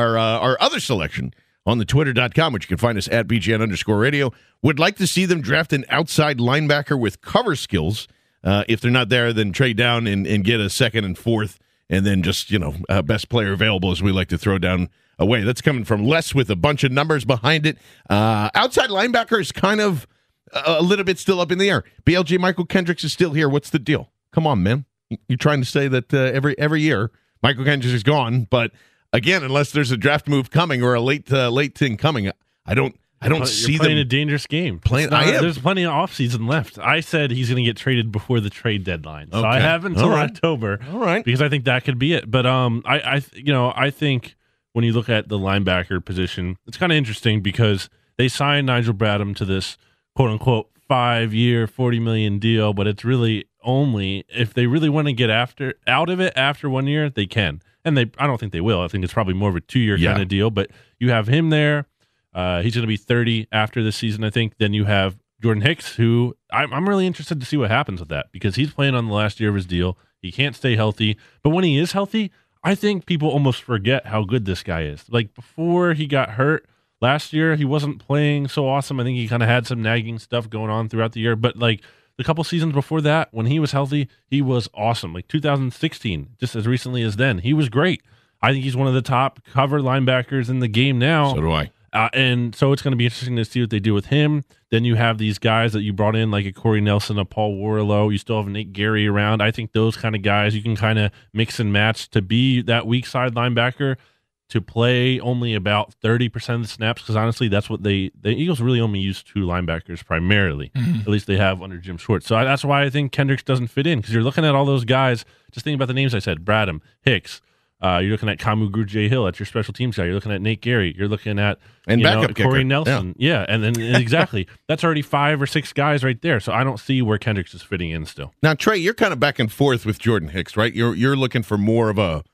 Our other selection on the Twitter.com, which you can find us at BGN_radio. Would like to see them draft an outside linebacker with cover skills. If they're not there, then trade down and get a second and fourth, and then just, best player available, as we like to throw down away. That's coming from Les with a bunch of numbers behind it. Outside linebacker is kind of a little bit still up in the air. BLG Michael Kendricks is still here. What's the deal? Come on, man. You're trying to say that every year Michael Kendricks is gone, but again, unless there's a draft move coming or a late thing coming, I don't see You're playing them a dangerous game. There's plenty of offseason left. I said he's going to get traded before the trade deadline, so I have until October. All right, because I think that could be it. But I think when you look at the linebacker position, it's kind of interesting because they signed Nigel Bradham to this quote unquote 5-year, $40 million deal, but it's really only if they really want to get out of it after 1 year, they can. And I don't think they will. I think it's probably more of a 2-year kind of deal. But you have him there. He's going to be 30 after this season, I think. Then you have Jordan Hicks, who I'm really interested to see what happens with that because he's playing on the last year of his deal. He can't stay healthy. But when he is healthy, I think people almost forget how good this guy is. Like before he got hurt last year, he wasn't playing so awesome. I think he kind of had some nagging stuff going on throughout the year. But like the couple seasons before that, when he was healthy, he was awesome. Like 2016, just as recently as then, he was great. I think he's one of the top cover linebackers in the game now. So do I. And so it's going to be interesting to see what they do with him. Then you have these guys that you brought in, like a Corey Nelson, a Paul Warlow. You still have Nate Gary around. I think those kind of guys you can kind of mix and match to be that weak side linebacker to play only about 30% of the snaps, because honestly, that's what the Eagles really only use 2 linebackers primarily. Mm-hmm. At least they have under Jim Schwartz. So that's why I think Kendricks doesn't fit in, because you're looking at all those guys. Just think about the names I said: Bradham, Hicks. You're looking at Kamu Grugier-Hill. That's your special teams guy. You're looking at Nate Gary. You're looking at Corey Nelson. Yeah, and then exactly. That's already 5 or 6 guys right there. So I don't see where Kendricks is fitting in still. Now, Trey, you're kind of back and forth with Jordan Hicks, right? You're looking for more of a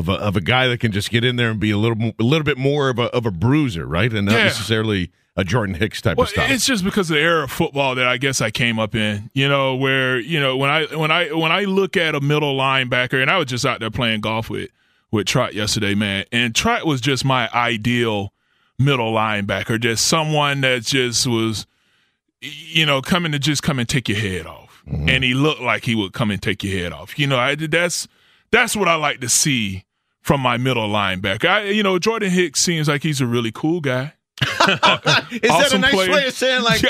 guy that can just get in there and be a little bit more of a bruiser, right? And not necessarily a Jordan Hicks type of stuff. It's just because of the era of football that I guess I came up in, where, when I look at a middle linebacker, and I was just out there playing golf with Trot yesterday, man, and Trot was just my ideal middle linebacker, just someone that just was, come and take your head off. Mm-hmm. And he looked like he would come and take your head off. That's what I like to see from my middle linebacker. Jordan Hicks seems like he's a really cool guy. Is that a nice way of saying, like?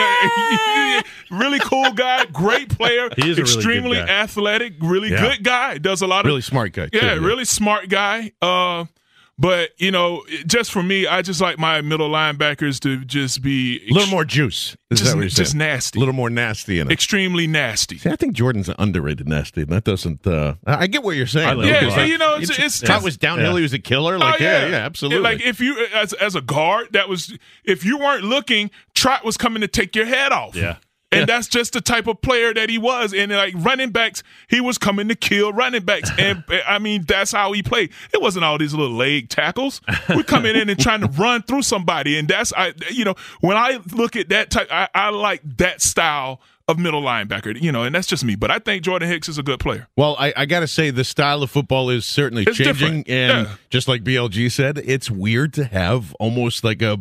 Really cool guy, great player, he is extremely really good guy. Athletic, really good guy. Does a lot of really smart guy. Really smart guy. But just for me, I just like my middle linebackers to just be a little more juice. Just nasty, a little more nasty in it. Extremely nasty. See, I think Jordan's an underrated nasty, and that doesn't. I get what you're saying. Trot was downhill. He was a killer. Absolutely. Like if you as a guard, if you weren't looking, Trot was coming to take your head off. Yeah. And that's just the type of player that he was. And like running backs, he was coming to kill running backs. And that's how he played. It wasn't all these little leg tackles. We're coming in and trying to run through somebody. And when I look at that type, I like that style of middle linebacker, and that's just me. But I think Jordan Hicks is a good player. Well, I got to say the style of football is certainly changing. Different. And just like BLG said, it's weird to have almost like a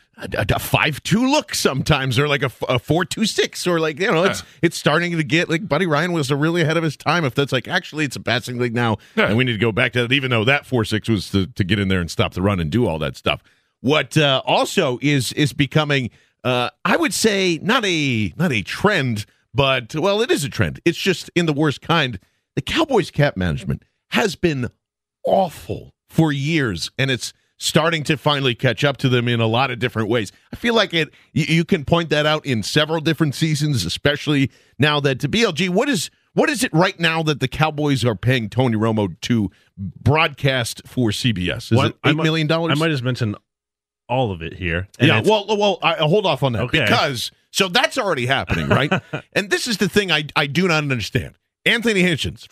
5-2 look sometimes, or like a 4-2-6, or like, it's starting to get like Buddy Ryan was really ahead of his time. If that's like, actually it's a passing league now, and we need to go back to that, even though that 4-6 was to get in there and stop the run and do all that stuff. What also is becoming, I would say, not a trend, but well, it is a trend. It's just in the worst kind. The Cowboys cap management has been awful for years, and it's starting to finally catch up to them in a lot of different ways. I feel like you can point that out in several different seasons, especially now that to BLG, what is it right now that the Cowboys are paying Tony Romo to broadcast for CBS? Is it $8 million? I might just mention all of it here. Yeah, well, I hold off on that Okay. because so that's already happening, right? And this is the thing I do not understand. Anthony Hitchens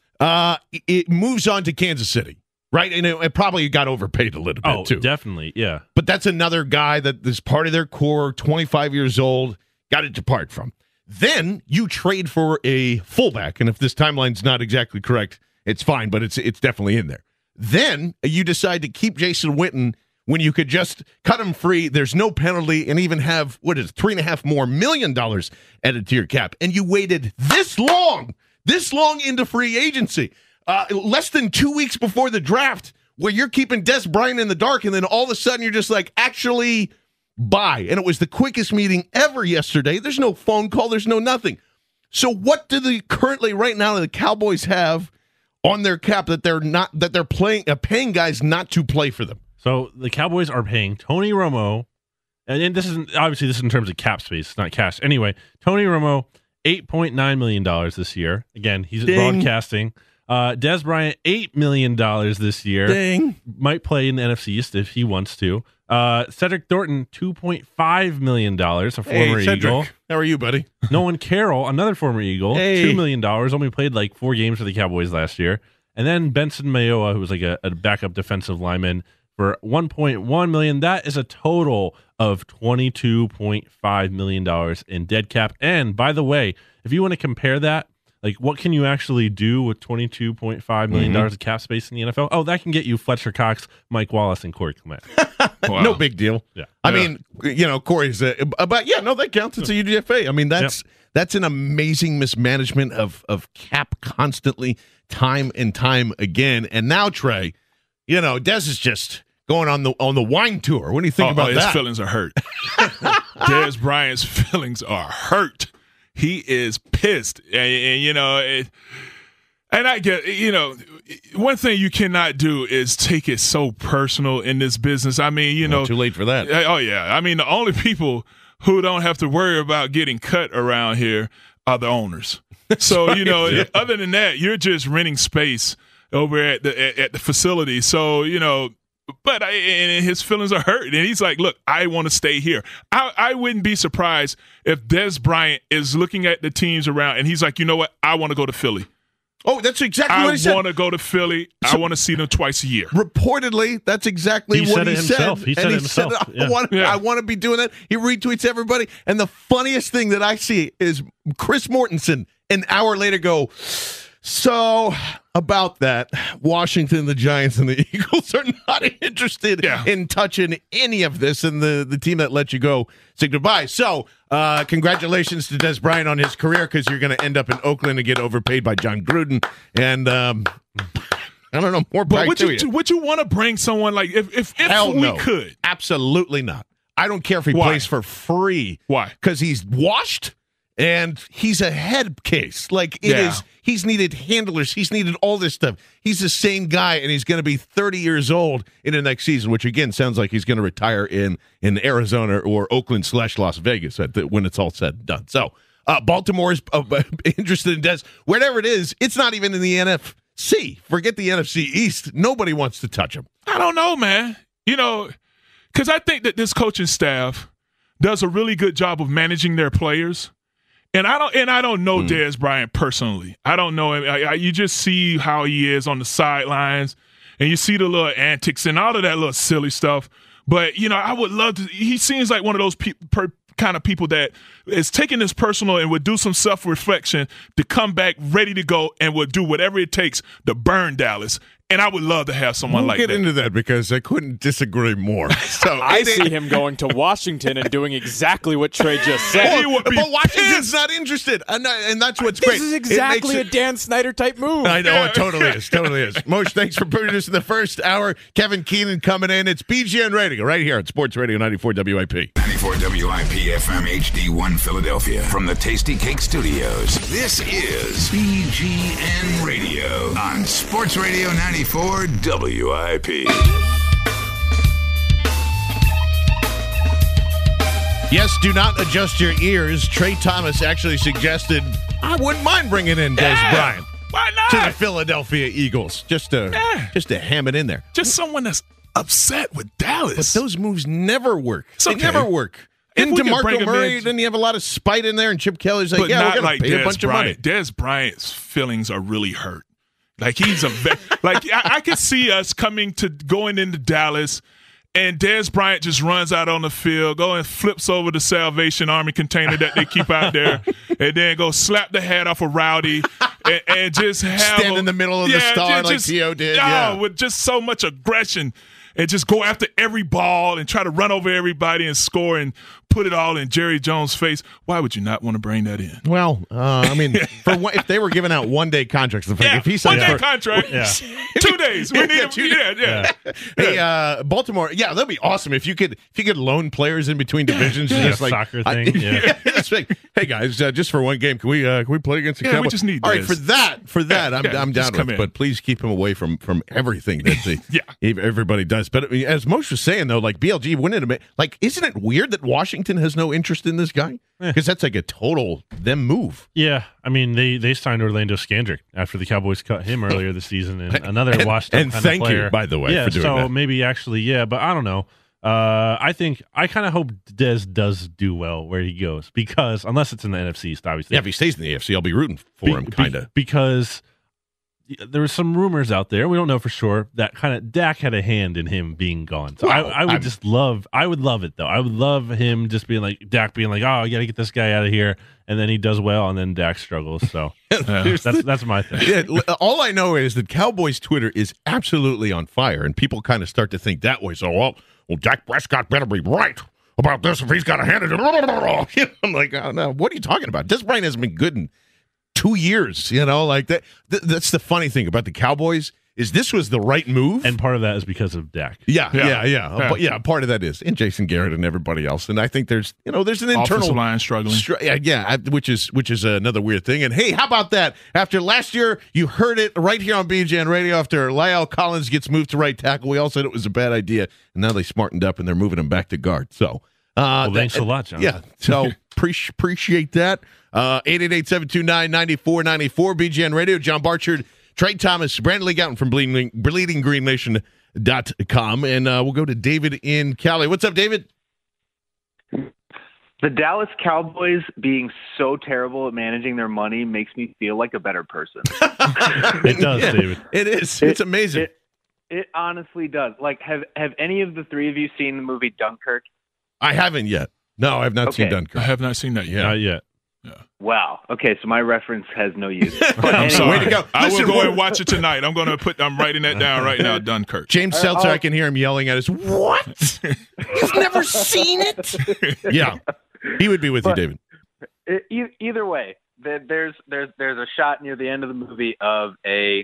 it moves on to Kansas City, right? And it probably got overpaid a little bit too. Definitely, yeah. But that's another guy that is part of their core, 25 years old, got to depart from. Then you trade for a fullback, and if this timeline's not exactly correct, it's fine, but it's definitely in there. Then you decide to keep Jason Witten when you could just cut him free. There's no penalty, and even have $3.5 million more added to your cap. And you waited this long into free agency, less than 2 weeks before the draft, where you're keeping Des Bryant in the dark, and then all of a sudden you're just like, actually, bye. And it was the quickest meeting ever yesterday. There's no phone call. There's no nothing. So what do currently right now the Cowboys have on their cap that they're paying guys not to play for them? So the Cowboys are paying Tony Romo, and this is in terms of cap space, it's not cash. Anyway, Tony Romo, $8.9 million this year. Again, he's broadcasting. Des Bryant, $8 million this year. Dang. Might play in the NFC East if he wants to. Cedric Thornton, $2.5 million, a former Eagle. How are you, buddy? Nolan Carroll, another former Eagle, $2 million. Only played like 4 games for the Cowboys last year. And then Benson Mayowa, who was like a backup defensive lineman, for $1.1 million. That is a total of $22.5 million in dead cap. And by the way, if you want to compare that, like what can you actually do with $22.5 million of cap space in the NFL? Oh, that can get you Fletcher Cox, Mike Wallace, and Corey Clement. Wow. No big deal. Yeah. I mean, Corey's but yeah, no, that counts. It's a UDFA. I mean, that's an amazing mismanagement of cap constantly, time and time again. And now, Trey, Des is just going on the wine tour. What do you think about that? His feelings are hurt. Des Bryant's feelings are hurt. He is pissed, and I get, one thing you cannot do is take it so personal in this business. I mean, too late for that. Oh yeah, I mean, the only people who don't have to worry about getting cut around here are the owners. So other than that, you're just renting space over at the facility. So But and his feelings are hurt, and he's like, "Look, I want to stay here." I wouldn't be surprised if Des Bryant is looking at the teams around, and he's like, "You know what? I want to go to Philly." Oh, that's exactly what he said. I want to go to Philly. I want to see them twice a year. Reportedly, that's exactly what he said. He said it himself. I want to be doing that. He retweets everybody. And the funniest thing that I see is Chris Mortensen an hour later go, "So about that, Washington, the Giants, and the Eagles are not interested in touching any of this, and the team that let you go said goodbye." So congratulations to Des Bryant on his career, because you're going to end up in Oakland and get overpaid by John Gruden. And I don't know, more but back would you want to bring someone like if we could? Absolutely not. I don't care if he plays for free. Why? Because he's washed. And he's a head case. Like, he's needed handlers. He's needed all this stuff. He's the same guy, and he's going to be 30 years old in the next season, which, again, sounds like he's going to retire in Arizona or Oakland/Las Vegas when it's all said and done. So, Baltimore is interested in Des. Whatever it is, it's not even in the NFC. Forget the NFC East. Nobody wants to touch him. I don't know, man. Because I think that this coaching staff does a really good job of managing their players. And I don't know Des Bryant personally. I don't know him. You just see how he is on the sidelines, and you see the little antics and all of that little silly stuff. But I would love to. He seems like one of those kind of people that is taking this personal and would do some self-reflection to come back ready to go and would do whatever it takes to burn Dallas. And I would love to have someone like that. We'll get into that because I couldn't disagree more. So I see him going to Washington and doing exactly what Trey just said. But Washington's not interested, and that's what's great. This is exactly a Dan Snyder type move. I know, it totally is. Moshe, thanks for putting us in the first hour. Kevin Keenan coming in. It's BGN Radio right here at Sports Radio 94 WIP. 94 WIP FM HD1 Philadelphia from the Tasty Cake Studios. This is BGN Radio on Sports Radio 94 WIP. Yes, do not adjust your ears. Trey Thomas actually suggested I wouldn't mind bringing in Dez Bryant. Why not? To the Philadelphia Eagles. Just to ham it in there. Just someone that's upset with Dallas. But those moves never work. They okay. never work. Didn't DeMarco Murray, didn't he have a lot of spite in there? And Chip Kelly's like, but yeah, not we're going like to pay Dez a bunch Bryant. of money. Dez Bryant's feelings are really hurt. Like he's I could see us going into Dallas, and Dez Bryant just runs out on the field, and flips over the Salvation Army container that they keep out there, and then go slap the hat off a Rowdy, and just stand in the middle of the star like T.O. did. With just so much aggression. And just go after every ball and try to run over everybody and score and put it all in Jerry Jones' face. Why would you not want to bring that in? Well, I mean, if they were giving out one-day contracts, if he signed one-day contract, 2 days. We need 2 days. Hey, Baltimore, that'd be awesome if you could loan players in between divisions. Just like soccer thing. Hey guys, just for one game, can we play against the Cowboys? We just need all this. right, for that, I'm down with. But please keep him away from everything that everybody does. But I mean, as Moshe was saying though, like BLG wouldn't it like, isn't it weird that Washington has no interest in this guy? Because that's like a total them move. Yeah, I mean they signed Orlando Scandrick after the Cowboys cut him earlier this season, and another washed up and kind thank of player. you, by the way, for doing so that. maybe actually, but I don't know. I kind of hope Dez does do well where he goes, because unless it's in the NFC East, obviously. Yeah, if he stays in the AFC, I'll be rooting for him, kind of. Because there were some rumors out there, we don't know for sure, that kind of Dak had a hand in him being gone. So I would love it though. I would love him just being like, Dak being like, oh, I got to get this guy out of here. And then he does well, and then Dak struggles. So that's my thing. Yeah, all I know is that Cowboys Twitter is absolutely on fire, and people kind of start to think that way. So, well, Dak Prescott better be right about this if he's got a hand in it. I'm like, oh, no, what are you talking about? Dez Bryant hasn't been good in 2 years, like that. That's the funny thing about the Cowboys is this was the right move, and part of that is because of Dak. Yeah. Part of that is, and Jason Garrett and everybody else. And I think there's an internal offensive line struggling. Which is another weird thing. And hey, how about that? After last year, you heard it right here on BGN Radio. After Lyle Collins gets moved to right tackle, we all said it was a bad idea, and now they smartened up and they're moving him back to guard. So, thanks a lot, John. Yeah, so appreciate that. 888-729-9494, BGN Radio. John Barchard, Trey Thomas, Brandon Lee Gouton from BleedingGreenNation.com. And we'll go to David in Cali. What's up, David? The Dallas Cowboys being so terrible at managing their money makes me feel like a better person. It does, David. It is. It's amazing. It honestly does. Like, have any of the three of you seen the movie Dunkirk? I haven't yet. No, I have not seen Dunkirk. I have not seen that yet. Not yet. Yeah. Wow. Okay, so my reference has no use. I'm sorry. Way to go. I will go and watch it tonight. I'm writing that down right now, Dunkirk. James Seltzer, I can hear him yelling at us. What? You've never seen it? Yeah. He would be with you, David. Either way, there's a shot near the end of the movie of a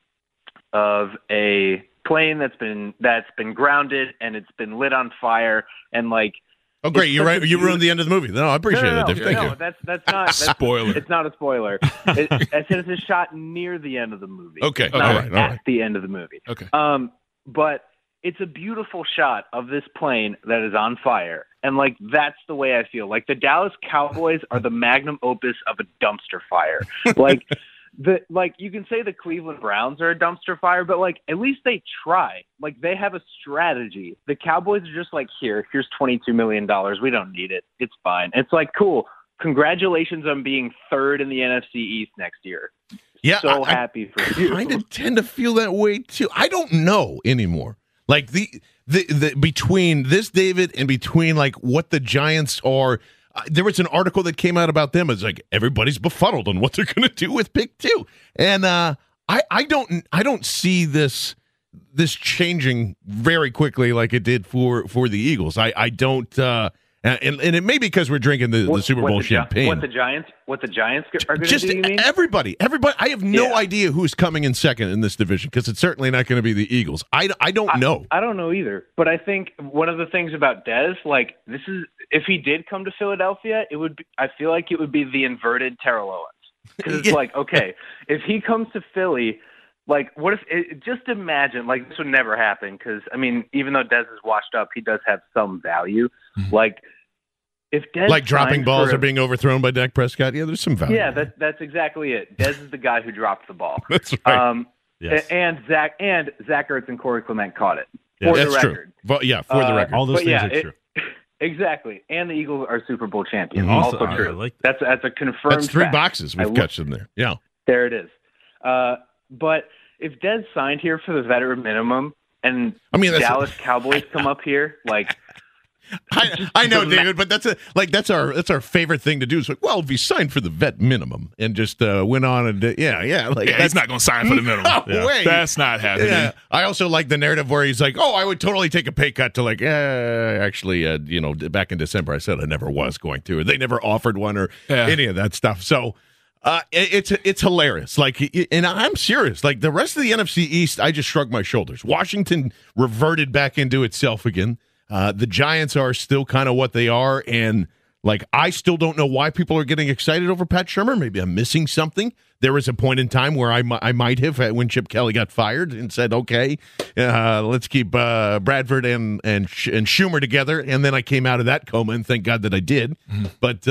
plane that's been grounded and it's been lit on fire, and like. Oh, great! You're right. You ruined the end of the movie. No, I appreciate it, David. Thank you. That's not spoiler. It's not a spoiler. I said it's a shot near the end of the movie. Okay, not all right. At the end of the movie. Okay. But it's a beautiful shot of this plane that is on fire, and like that's the way I feel. Like the Dallas Cowboys are the magnum opus of a dumpster fire. Like. You can say the Cleveland Browns are a dumpster fire, but like at least they try. Like they have a strategy. The Cowboys are just like, here's $22 million. We don't need it. It's fine. It's like, cool. Congratulations on being third in the NFC East next year. Yeah, so happy for you. I kind of tend to feel that way too. I don't know anymore. Like the between this, David, and between like what the Giants are. There was an article that came out about them. It's like everybody's befuddled on what they're going to do with pick 2, and I don't see this changing very quickly like it did for the Eagles. I don't, and it may be because we're drinking the Super Bowl champagne. What the Giants are going to do? You mean? Everybody. I have no idea who's coming in second in this division because it's certainly not going to be the Eagles. I don't know. I don't know either. But I think one of the things about Dez, like this is. If he did come to Philadelphia, I feel like it would be the inverted Terrell Owens. Because it's like, okay, if he comes to Philly, like, what if just imagine, like, this would never happen. Because, I mean, even though Dez is washed up, he does have some value. Mm-hmm. Like, if Dez like dropping signed balls for are being overthrown by Dak Prescott. Yeah, there's some value. Yeah, that's exactly it. Dez is the guy who dropped the ball. That's right. Yes. And Zach Ertz and Corey Clement caught it. Yeah, For that's the true. record. For the record. All those things are it, true. Exactly. And the Eagles are Super Bowl champions. Also, Also true. I like that. That's a confirmed That's 3 fact. boxes we've catched in there. Yeah. There it is. But if Dez signed here for the veteran minimum and that's Dallas Cowboys come up here, like I know, David, but that's our favorite thing to do. It's like, well, if he signed for the vet minimum and just went on and he's not going to sign for the minimum. No way. That's not happening. Yeah. I also like the narrative where he's like, I would totally take a pay cut to actually, back in December, I said I never was going to, or they never offered one or any of that stuff. So it's hilarious. Like, and I'm serious. Like the rest of the NFC East, I just shrugged my shoulders. Washington reverted back into itself again. The Giants are still kind of what they are, and I still don't know why people are getting excited over Pat Shurmur. Maybe I'm missing something. There was a point in time where I might have, when Chip Kelly got fired, and said, "Okay, let's keep Bradford and Schumer together." And then I came out of that coma, and thank God that I did. Mm-hmm. But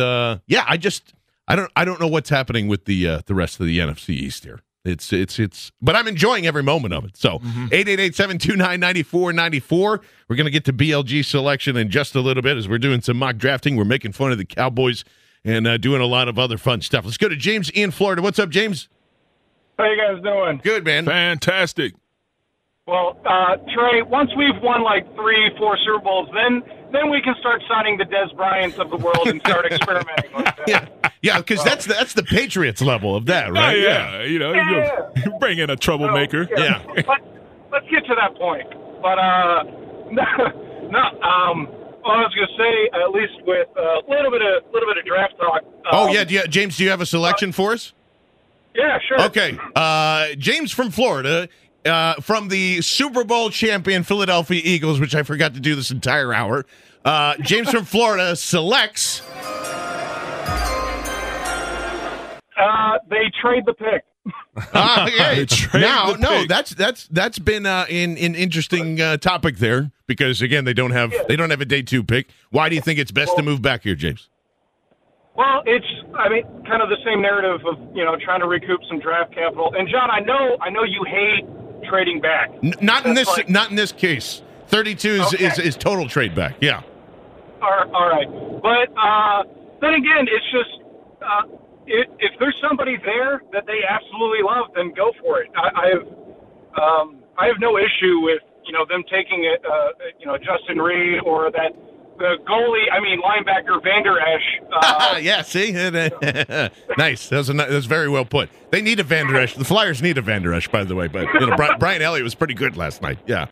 I don't know what's happening with the rest of the NFC East here. It's but I'm enjoying every moment of it. So 888-729-9494. We're going to get to BLG selection in just a little bit as we're doing some mock drafting. We're making fun of the Cowboys and doing a lot of other fun stuff. Let's go to James in Florida. What's up, James? How you guys doing? Good, man. Fantastic. Well, Trey, once we've won 3-4 Super Bowls, then we can start signing the Dez Bryants of the world and start experimenting like that. Yeah, because that's the Patriots level of that, right? You bring in a troublemaker. So, let's get to that point. But I was going to say, at least with a little bit of draft talk. James, do you have a selection for us? Yeah, sure. Okay, James from Florida. From the Super Bowl champion Philadelphia Eagles, which I forgot to do this entire hour. James from Florida selects. They trade the pick. That's been an interesting topic there because again they don't have a day 2 pick. Why do you think it's best to move back here, James? Well, it's kind of the same narrative of trying to recoup some draft capital. And John, I know you hate trading back. Not in this case. 32 is total trade back. Yeah. All right. But then again, it's just if there's somebody there that they absolutely love, then go for it. I have no issue with them taking it. Justin Reed or that. The goalie, linebacker Vander Esch. Yeah, see? Nice. That's very well put. They need a Vander Esch. The Flyers need a Vander Esch, by the way. But Brian Elliott was pretty good last night. Yeah.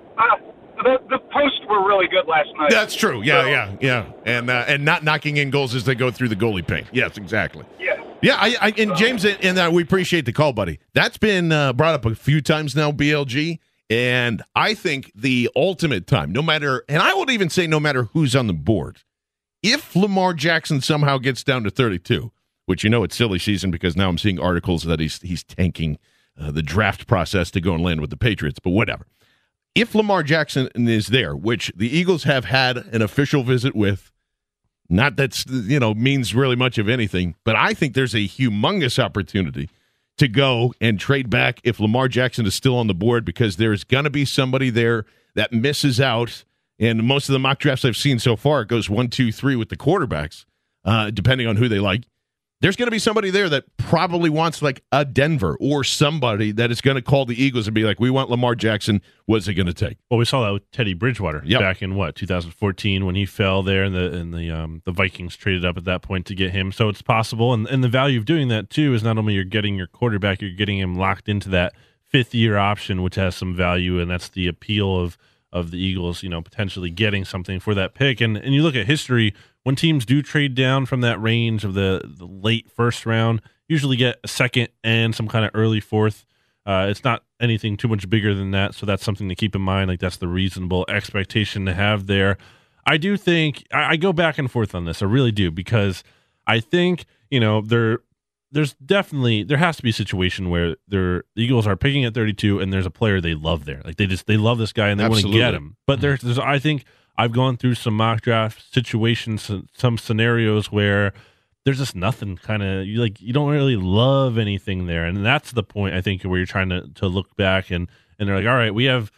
The posts were really good last night. That's true. Yeah. And not knocking in goals as they go through the goalie paint. Yes, exactly. Yeah. Yeah, and James, and we appreciate the call, buddy. That's been brought up a few times now, BLG. And I think the ultimate time, no matter who's on the board, if Lamar Jackson somehow gets down to 32, which it's silly season because now I'm seeing articles that he's tanking the draft process to go and land with the Patriots, but whatever. If Lamar Jackson is there, which the Eagles have had an official visit with, not that means really much of anything, but I think there's a humongous opportunity to go and trade back if Lamar Jackson is still on the board because there's going to be somebody there that misses out. And most of the mock drafts I've seen so far, it goes 1, 2, 3 with the quarterbacks, depending on who they like. There's going to be somebody there that probably wants a Denver or somebody that is going to call the Eagles and be like, we want Lamar Jackson. What's it going to take? Well, we saw that with Teddy Bridgewater back in 2014 when he fell there and the Vikings traded up at that point to get him. So it's possible. And the value of doing that too is not only you're getting your quarterback, you're getting him locked into that 5th-year option, which has some value. And that's the appeal of the Eagles, potentially getting something for that pick. And you look at history, when teams do trade down from that range of the late first round, usually get a second and some kind of early 4th. It's not anything too much bigger than that, so that's something to keep in mind. That's the reasonable expectation to have there. I do think I go back and forth on this. I really do, because I think there has to be a situation where the Eagles are picking at 32 and there's a player they love there. They love this guy and they want to get him. But there's I think I've gone through some mock draft situations, some scenarios where there's just nothing kind of you don't really love anything there. And that's the point, I think, where you're trying to look back and they're like, all right, we have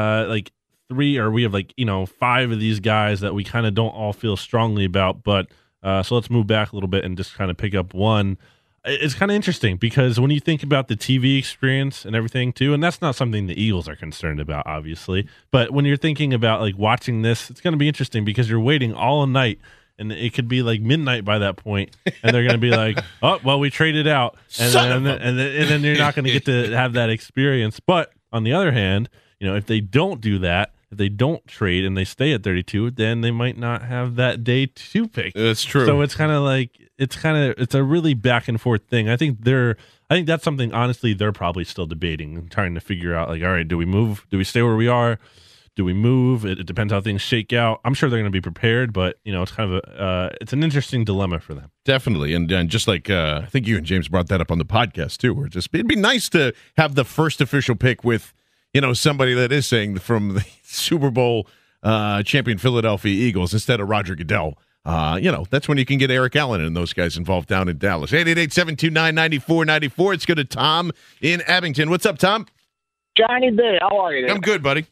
three, or we have 5 of these guys that we kind of don't all feel strongly about, but so let's move back a little bit and just kind of pick up one. It's kind of interesting because when you think about the TV experience and everything too, and that's not something the Eagles are concerned about, obviously, but when you're thinking about watching this, it's going to be interesting because you're waiting all night and it could be midnight by that point, and they're going to be like, oh, well, we traded out, and then you're not going to get to have that experience. But on the other hand, if they don't do that, if they don't trade and they stay at 32, then they might not have that day 2 pick. That's true. So it's kind of it's a really back and forth thing. I think that's something, honestly, they're probably still debating and trying to figure out, all right, do we move? Do we stay where we are? Do we move? It depends how things shake out. I'm sure they're going to be prepared, but it's kind of it's an interesting dilemma for them. Definitely, and just like I think you and James brought that up on the podcast too. Where it'd be nice to have the first official pick with somebody that is saying from the Super Bowl champion Philadelphia Eagles instead of Roger Goodell. That's when you can get Eric Allen and those guys involved down in Dallas. 888-729-9494. Let's go to Tom in Abington. What's up, Tom? Johnny B, how are you? I'm good, buddy.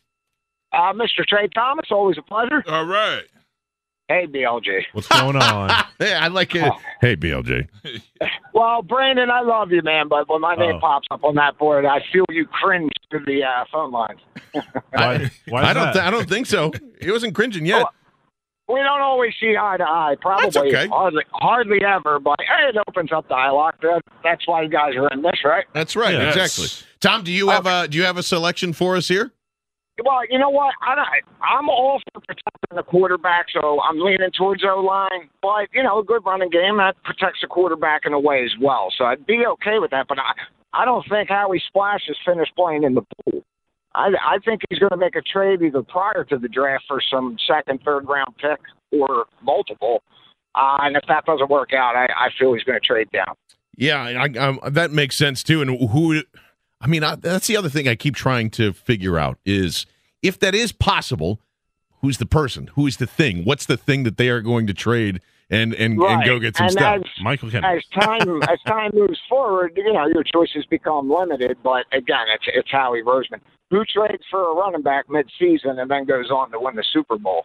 Mr. Trey Thomas, always a pleasure. All right. Hey, BLJ. What's going on? Hey, I like it. Hey, BLJ. Well, Brandon, I love you, man, but when my name pops up on that board, I feel you cringe to the phone lines. Why I don't think so. He wasn't cringing yet. We don't always see eye to eye. Probably That's okay. hardly ever, but hey, it opens up dialogue. That's why you guys are in this, right? That's right, yes. Exactly. Tom, do you have a selection for us here? Well, you know what? I'm all for protecting the quarterback, so I'm leaning towards O-line. But, a good running game, that protects the quarterback in a way as well. So I'd be okay with that. But I don't think Howie Splash is finished playing in the pool. I think he's going to make a trade either prior to the draft for some second, third-round pick or multiple. And if that doesn't work out, I feel he's going to trade down. Yeah, that makes sense, too. And that's the other thing I keep trying to figure out is if that is possible, who's the person? Who is the thing? What's the thing that they are going to trade and go get some stuff? Michael Kennedy. As time moves forward, your choices become limited. But again, it's Howie Roseman, who trades for a running back mid-season and then goes on to win the Super Bowl.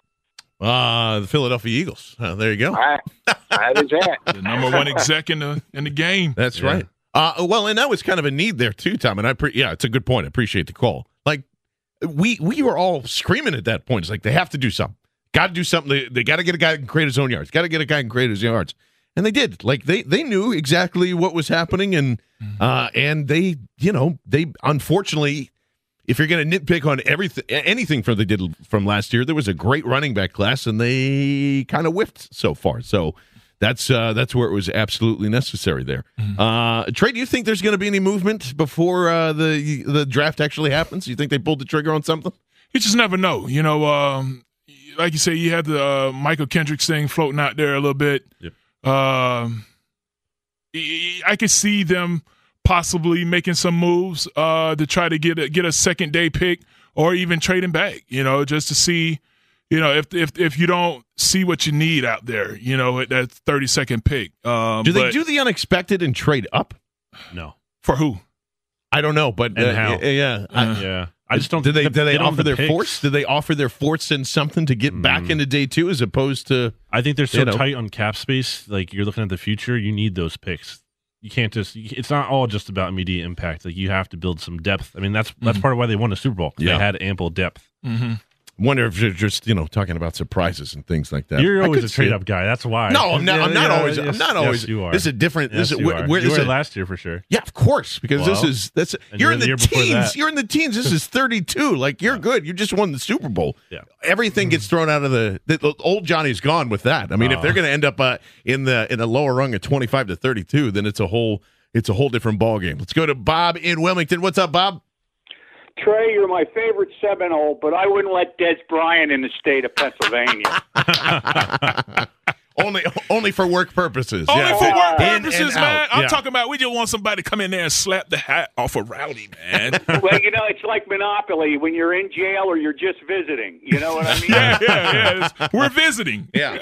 The Philadelphia Eagles. There you go. That is it. The number one exec in the game. That's right. Well, and that was kind of a need there too, Tom. And it's a good point. I appreciate the call. We were all screaming at that point. It's like they have to do something. Got to do something. They got to get a guy who can create his own yards. Got to get a guy who can create his yards. And they did. They knew exactly what was happening, and they unfortunately, if you're going to nitpick on anything they did from last year, there was a great running back class, and they kind of whiffed so far. So. That's where it was absolutely necessary there. Trey, do you think there's going to be any movement before the draft actually happens? You think they pulled the trigger on something? You just never know. Like you say, you had the Michael Kendricks thing floating out there a little bit. Yep. I could see them possibly making some moves to try to get a second day pick or even trading back. Just to see. If you don't see what you need out there, at that 32nd pick. Do they do the unexpected and trade up? No. For who? I don't know, but and how? Yeah. I just don't. Do they offer their picks. force? Do they offer their force and something to get back into day 2 as opposed to? I think they're so tight on cap space. Like you're looking at the future, you need those picks. You can't just. It's not all just about immediate impact. Like you have to build some depth. I mean, that's part of why they won the Super Bowl. Yeah. They had ample depth. Mm-hmm. Wonder if you're just talking about surprises and things like that. You're always a trade up guy. That's why. No, I'm not always. I'm not always. Yes, you are. This is a different. Yes, this is you are. where you this were is last year for sure. Yeah, of course, because you're in the teens. You're in the teens. This is 32. Like you're good. You just won the Super Bowl. Yeah. Everything gets thrown out of the old Johnny's gone with that. I mean, if they're going to end up in the lower rung of 25 to 32, then it's a whole different ball game. Let's go to Bob in Wilmington. What's up, Bob? Trey, you're my favorite Seminole, but I wouldn't let Des Bryant in the state of Pennsylvania. only for work purposes. Only for work In purposes, and man. out. I'm Yeah. talking about we just want somebody to come in there and slap the hat off of Rowdy, man. Well, it's like Monopoly when you're in jail or you're just visiting. You know what I mean? yeah. We're visiting. Yeah.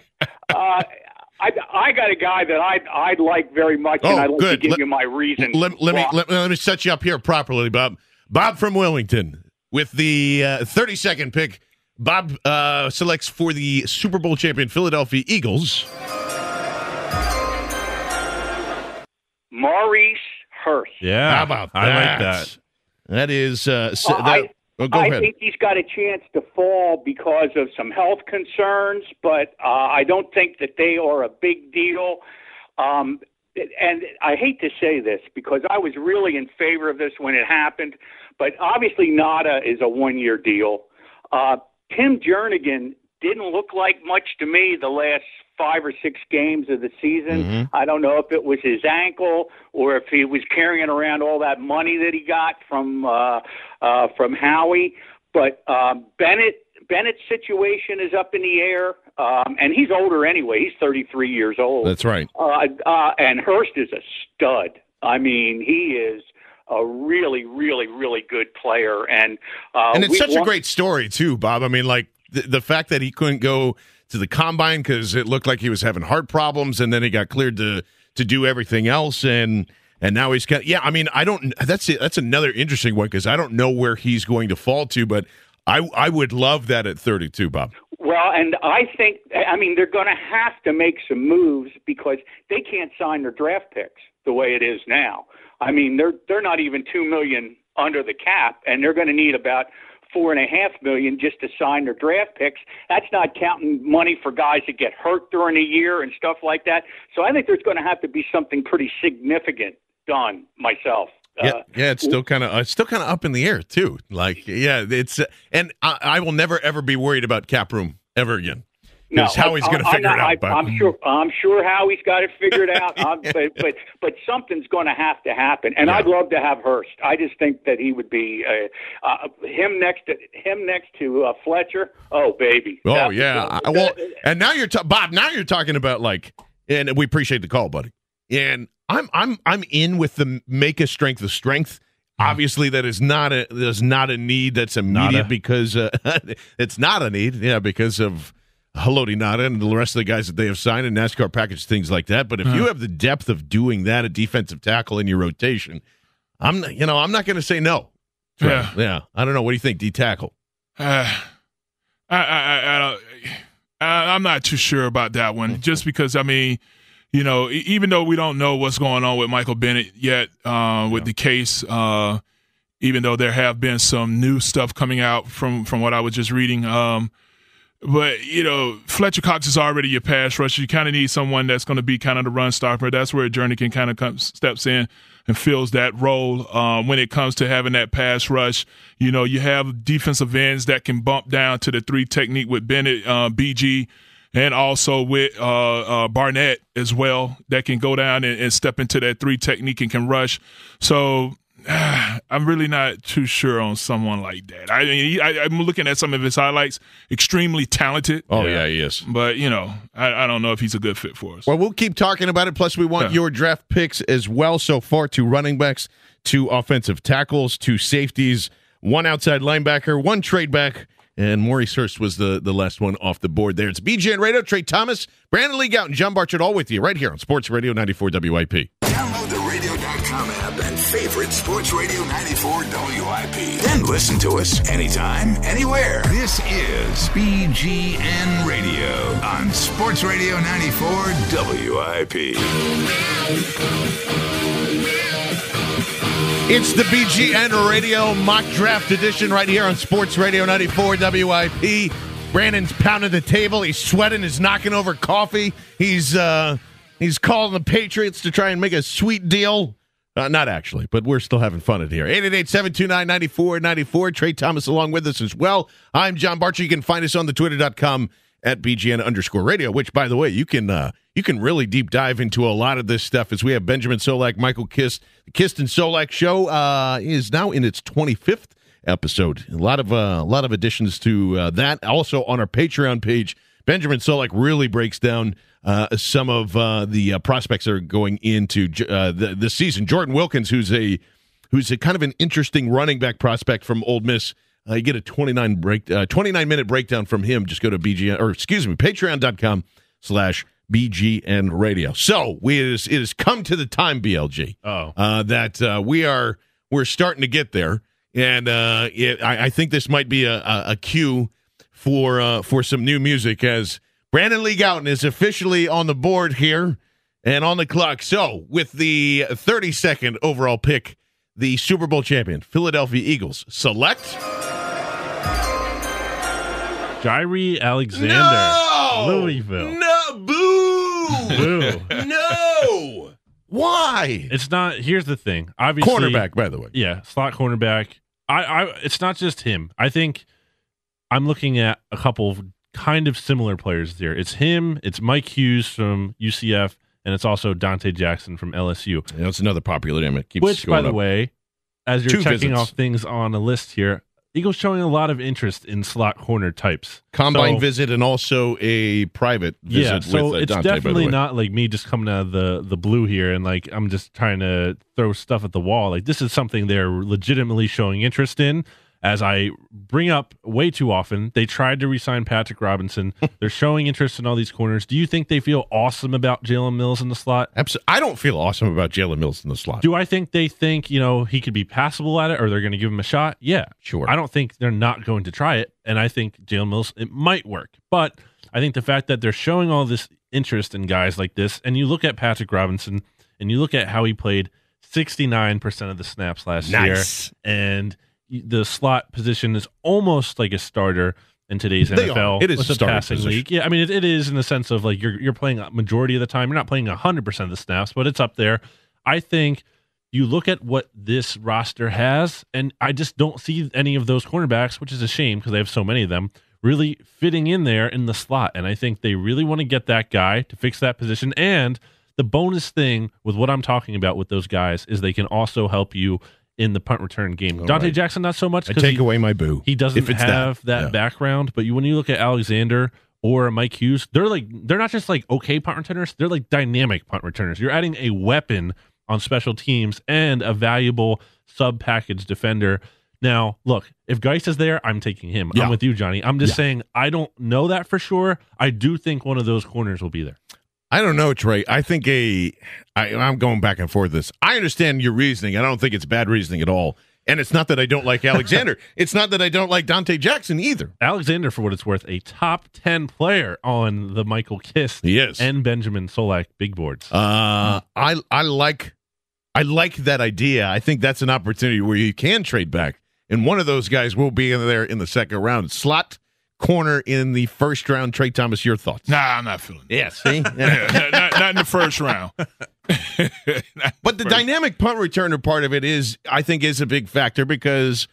I got a guy that I like very much, and I'd like good. to give you my reason. Let me set you up here properly, Bob. Bob from Wilmington with the 32nd pick. Bob selects for the Super Bowl champion Philadelphia Eagles. Maurice Hurst. Yeah, How about that? I like that. That is. Go I ahead. think he's got a chance to fall because of some health concerns, but I don't think that they are a big deal. And I hate to say this because I was really in favor of this when it happened, but obviously Nada is a one-year deal. Tim Jernigan didn't look like much to me the last 5 or 6 games of the season. Mm-hmm. I don't know if it was his ankle or if he was carrying around all that money that he got from Howie. But Bennett's situation is up in the air, and he's older anyway. He's 33 years old. That's right. And Hurst is a stud. I mean, he is a really, really, really good player. And it's such a great story, too, Bob. I mean, like, the fact that he couldn't go to the combine because it looked like he was having heart problems, and then he got cleared to do everything else, and now he's got. Yeah, I mean, I don't. That's another interesting one because I don't know where he's going to fall to, but I would love that at 32, Bob. Well, and I think, I mean, they're going to have to make some moves because they can't sign their draft picks the way it is now. I mean, they're not even $2 million under the cap, and they're going to need about $4.5 million just to sign their draft picks. That's not counting money for guys that get hurt during the year and stuff like that. So I think there's going to have to be something pretty significant done myself. It's still kind of up in the air too. Like, it's and I will never ever be worried about cap room ever again. No, Howie's going to figure it out. I'm sure Howie's got it figured out. But something's going to happen, and I'd love to have Hurst. I just think that he would be him next to Fletcher. Oh baby. Oh yeah. And now you're Bob. Now you're talking about like, and we appreciate the call, buddy. And I'm in with the make a strength a strength. Obviously, there's not a need that's immediate because it's not a need. Yeah, because of Haloti Ngata and the rest of the guys that they have signed and NASCAR package, things like that. But if you have the depth of doing that, a defensive tackle in your rotation, I'm not going to say no. Yeah. I don't know. What do you think? D tackle. I'm not too sure about that one. Just because I mean, even though we don't know what's going on with Michael Bennett yet with the case, even though there have been some new stuff coming out from what I was just reading. But, Fletcher Cox is already your pass rusher. You kind of need someone that's going to be kind of the run stopper. That's where Jernigan kind of steps in and fills that role when it comes to having that pass rush. You have defensive ends that can bump down to the 3 technique with Bennett, BG, and also with Barnett as well that can go down and step into that 3 technique and can rush. So I'm really not too sure on someone like that. I mean, I'm looking at some of his highlights. Extremely talented. Oh, yeah, he is. But, I don't know if he's a good fit for us. Well, we'll keep talking about it. Plus, we want your draft picks as well so far. 2 running backs, 2 offensive tackles, 2 safeties, 1 outside linebacker, 1 trade back, and Maurice Hurst was the last one off the board there. It's BGN Radio, Trey Thomas, Brandon Lee Gowton, John Barchett, all with you right here on Sports Radio 94 WIP. Download the radio.com app and favorite Sports Radio 94 WIP. Then listen to us anytime, anywhere. This is BGN Radio on Sports Radio 94 WIP. It's the BGN Radio Mock Draft Edition right here on Sports Radio 94 WIP. Brandon's pounding the table. He's sweating. He's knocking over coffee. He's calling the Patriots to try and make a sweet deal. Not actually, but we're still having fun in here. 888-729-9494. Trey Thomas along with us as well. I'm John Barcher. You can find us on the twitter.com at BGN_radio, which, by the way, you can really deep dive into a lot of this stuff as we have Benjamin Solak, Michael Kist. The Kist and Solak show is now in its 25th episode. A lot of additions to that. Also on our Patreon page, Benjamin Solak really breaks down some of the prospects that are going into this season. Jordan Wilkins, who's a kind of an interesting running back prospect from Ole Miss. You get a 29-minute breakdown from him. Just go to patreon.com/BGN Radio. So it has come to the time, BLG, that we're starting to get there, and I think this might be a cue for some new music, as Brandon Lee Gowton is officially on the board here and on the clock. So with the 32nd overall pick, the Super Bowl champion Philadelphia Eagles select Jaire Alexander, Louisville. No, boo! Boo. No! Why? It's not. Here's the thing. Obviously, cornerback, by the way. Yeah, slot cornerback. It's not just him. I think I'm looking at a couple of kind of similar players there. It's him. It's Mike Hughes from UCF, and it's also Dante Jackson from LSU. Yeah, that's another popular name. It keeps Which, by the up. way, as you're Two checking visits. off things on a list here, Eagles showing a lot of interest in slot corner types. Combine visit and also a private visit Yeah, so with it's Dante, by the definitely way. not like me just coming out of the blue here and like I'm just trying to throw stuff at the wall. Like this is something they're legitimately showing interest in. As I bring up way too often, they tried to re-sign Patrick Robinson. They're showing interest in all these corners. Do you think they feel awesome about Jalen Mills in the slot? Absolutely. I don't feel awesome about Jalen Mills in the slot. Do I think they think, he could be passable at it or they're going to give him a shot? Yeah. Sure. I don't think they're not going to try it, and I think Jalen Mills, it might work. But I think the fact that they're showing all this interest in guys like this, and you look at Patrick Robinson, and you look at how he played 69% of the snaps last year, and the slot position is almost like a starter in today's NFL. It is with a the starting passing position. league. Yeah, I mean, it is in the sense of like you're playing a majority of the time. You're not playing 100% of the snaps, but it's up there. I think you look at what this roster has, and I just don't see any of those cornerbacks, which is a shame because they have so many of them, really fitting in there in the slot. And I think they really want to get that guy to fix that position. And the bonus thing with what I'm talking about with those guys is they can also help you in the punt return game. All Dante right. Jackson, not so much. I take away my boo. He doesn't if it's have that background. But when you look at Alexander or Mike Hughes, they're not just like okay punt returners. They're like dynamic punt returners. You're adding a weapon on special teams and a valuable sub-package defender. Now, look, if Geis is there, I'm taking him. Yeah. I'm with you, Johnny. I'm just saying I don't know that for sure. I do think one of those corners will be there. I don't know, Trey. I think I'm going back and forth this. I understand your reasoning. I don't think it's bad reasoning at all. And it's not that I don't like Alexander. It's not that I don't like Dante Jackson either. Alexander, for what it's worth, a top 10 player on the Michael Kist and Benjamin Solak big boards. I like that idea. I think that's an opportunity where you can trade back. And one of those guys will be in there in the second round. Slot corner in the first round. Trey Thomas, your thoughts? Nah, I'm not feeling it. Yeah, see? not in the first round. But the dynamic punt returner part of it is a big factor because,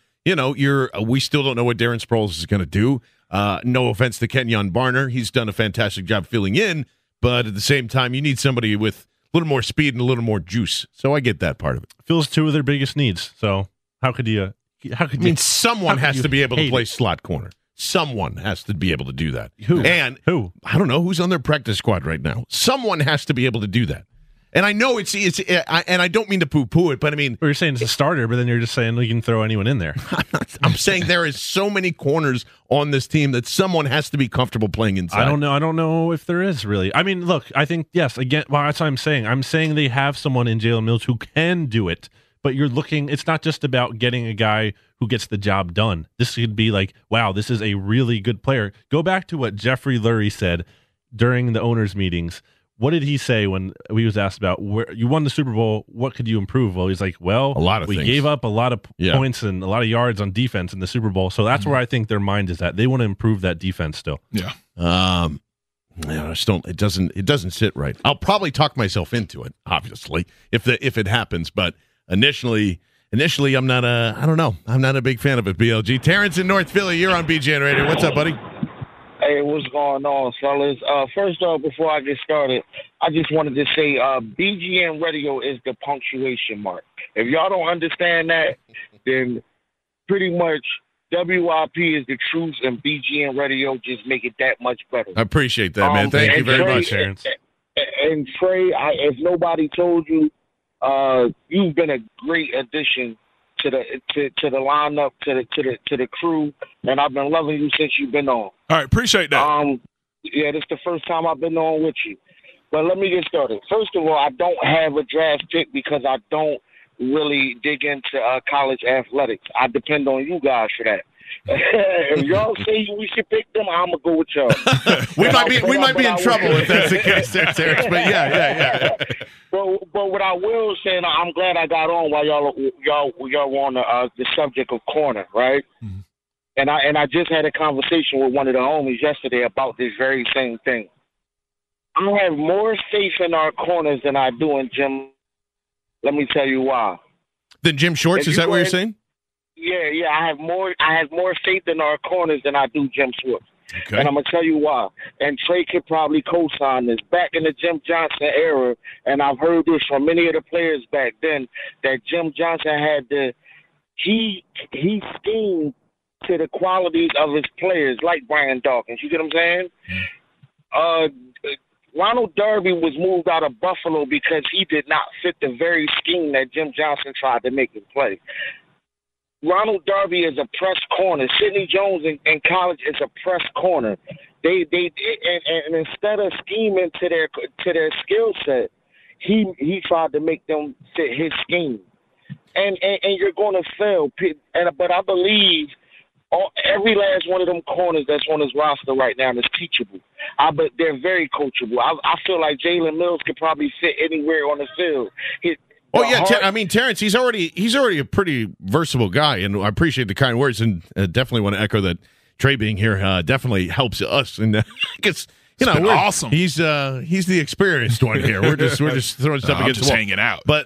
we still don't know what Darren Sproles is going to do. No offense to Kenyon Barner. He's done a fantastic job filling in, but at the same time, you need somebody with a little more speed and a little more juice. So I get that part of it. Fills two of their biggest needs. So how could you? Someone has to be able to play slot corner. Someone has to be able to do that. Who? Who? I don't know who's on their practice squad right now. Someone has to be able to do that. And I know it's and I don't mean to poo-poo it, but I mean... Well, you're saying it's a starter, but then you're just saying you can throw anyone in there. I'm saying there is so many corners on this team that someone has to be comfortable playing inside. I don't know if there is really. I mean, look, I think, yes, again, well, that's what I'm saying. I'm saying they have someone in Jalen Mills who can do it, but you're looking, it's not just about getting a guy who gets the job done. This could be like, wow, this is a really good player. Go back to what Jeffrey Lurie said during the owners' meetings. What did he say when he was asked about where you won the Super Bowl? What could you improve? Well, he's like, well, a lot of we things. gave up a lot of points and a lot of yards on defense in the Super Bowl. So that's where I think their mind is at. They want to improve that defense still. Yeah. I just don't. It doesn't sit right. I'll probably talk myself into it, obviously, if it happens. But initially, I'm not I don't know. I'm not a big fan of it. BLG. Terrence in North Philly, you're on BGN Radio. What's up, buddy? Hey, what's going on, fellas? First off, before I get started, I just wanted to say BGN Radio is the punctuation mark. If y'all don't understand that, then pretty much WIP is the truth, and BGN Radio just make it that much better. I appreciate that, man. Thank you very much, Terrence. And Trey, if nobody told you, you've been a great addition to the lineup, to the crew, and I've been loving you since you've been on. All right, appreciate that. Yeah, this is the first time I've been on with you. But let me get started. First of all, I don't have a draft pick because I don't really dig into college athletics. I depend on you guys for that. If y'all say we should pick them, I'm gonna go with y'all. we might be in trouble if that's the case, Terrence. But yeah. But what I will say, and I'm glad I got on while y'all were on the subject of corner, right? Mm-hmm. And I just had a conversation with one of the homies yesterday about this very same thing. I have more faith in our corners than I do in Jim. Let me tell you why. Then Jim Schwartz, is that what you're saying? Yeah. I have more faith in our corners than I do Jim Schwartz. Okay. And I'm going to tell you why. And Trey could probably co-sign this. Back in the Jim Johnson era, and I've heard this from many of the players back then, that Jim Johnson had he schemed to the qualities of his players, like Brian Dawkins. You get what I'm saying? Ronald Darby was moved out of Buffalo because he did not fit the very scheme that Jim Johnson tried to make him play. Ronald Darby is a press corner. Sidney Jones in college is a press corner. They instead of scheming to their skill set, he tried to make them fit his scheme. And you're going to fail. But I believe every last one of them corners that's on his roster right now is teachable. But they're very coachable. I feel like Jalen Mills could probably fit anywhere on the field. Terrence, he's already a pretty versatile guy, and I appreciate the kind words, and definitely want to echo that. Trey being here definitely helps us, and because we're awesome. He's the experienced one here. We're just throwing stuff against the wall, hanging out. But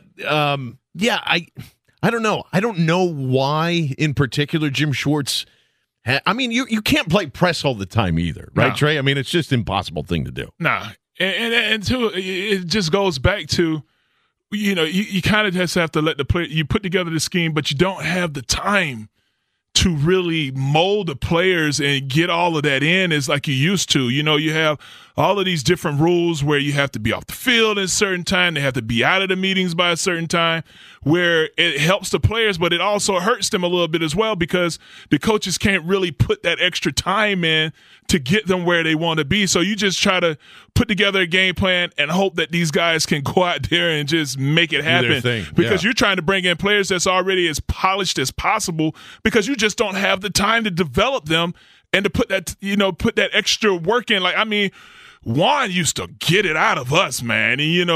I don't know. I don't know why in particular Jim Schwartz. You can't play press all the time either, right, Trey? I mean, it's just an impossible thing to do. Nah, and two, it just goes back to, you kind of just have to let the player. You put together the scheme, but you don't have the time to really mold the players and get all of that in as like you used to. You have all of these different rules where you have to be off the field at a certain time. They have to be out of the meetings by a certain time, where it helps the players, but it also hurts them a little bit as well, because the coaches can't really put that extra time in to get them where they want to be. So you just try to put together a game plan and hope that these guys can go out there and just make it happen. Because you're trying to bring in players that's already as polished as possible, because you just don't have the time to develop them and to put that extra work in. Juan used to get it out of us, man. And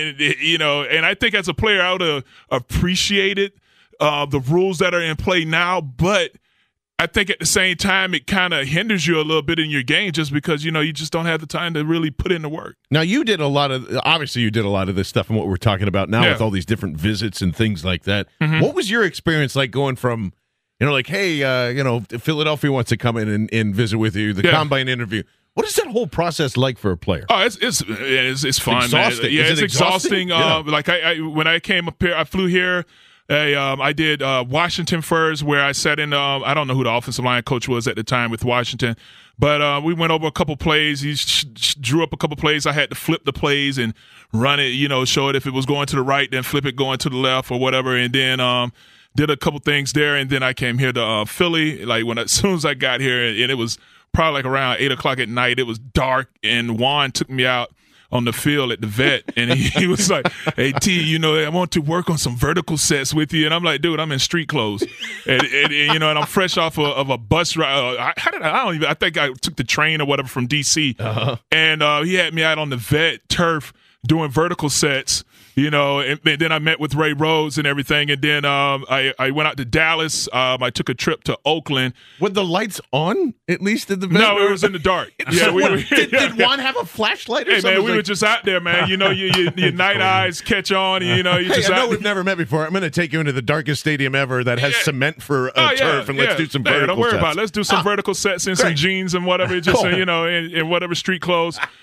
I think as a player, I would have appreciated the rules that are in play now, but I think at the same time, it kind of hinders you a little bit in your game, just because, you just don't have the time to really put in the work. Now, you did a lot of this stuff and what we're talking about now with all these different visits and things like that. Mm-hmm. What was your experience like going from, hey, Philadelphia wants to come in and visit with you, the combine interview. What is that whole process like for a player? Oh, it's fun, exhausting. Man. Yeah, it's exhausting. Yeah. When I came up here, I flew here. I did Washington first, where I sat in. I don't know who the offensive line coach was at the time with Washington, but we went over a couple plays. He drew up a couple plays. I had to flip the plays and run it. Show it if it was going to the right, then flip it going to the left or whatever, and then did a couple things there. And then I came here to Philly. As soon as I got here, and it was probably around 8:00 at night. It was dark, and Juan took me out on the field at the vet, and he was like, "Hey T, I want to work on some vertical sets with you." And I'm like, "Dude, I'm in street clothes," and I'm fresh off of a bus ride. I think I took the train or whatever from DC, and he had me out on the vet turf doing vertical sets. And then I met with Ray Rhodes and everything, and then I went out to Dallas. I took a trip to Oakland. Were the lights on, at least in the vet? No, it was in the dark. Did Juan have a flashlight or something? Hey, man, we were just out there, man. Your night eyes catch on, and, I know we've never met before. I'm going to take you into the darkest stadium ever that has cement for turf, and let's do some vertical sets. Don't worry about it. Let's do some vertical sets in some jeans and whatever, just, in whatever street clothes.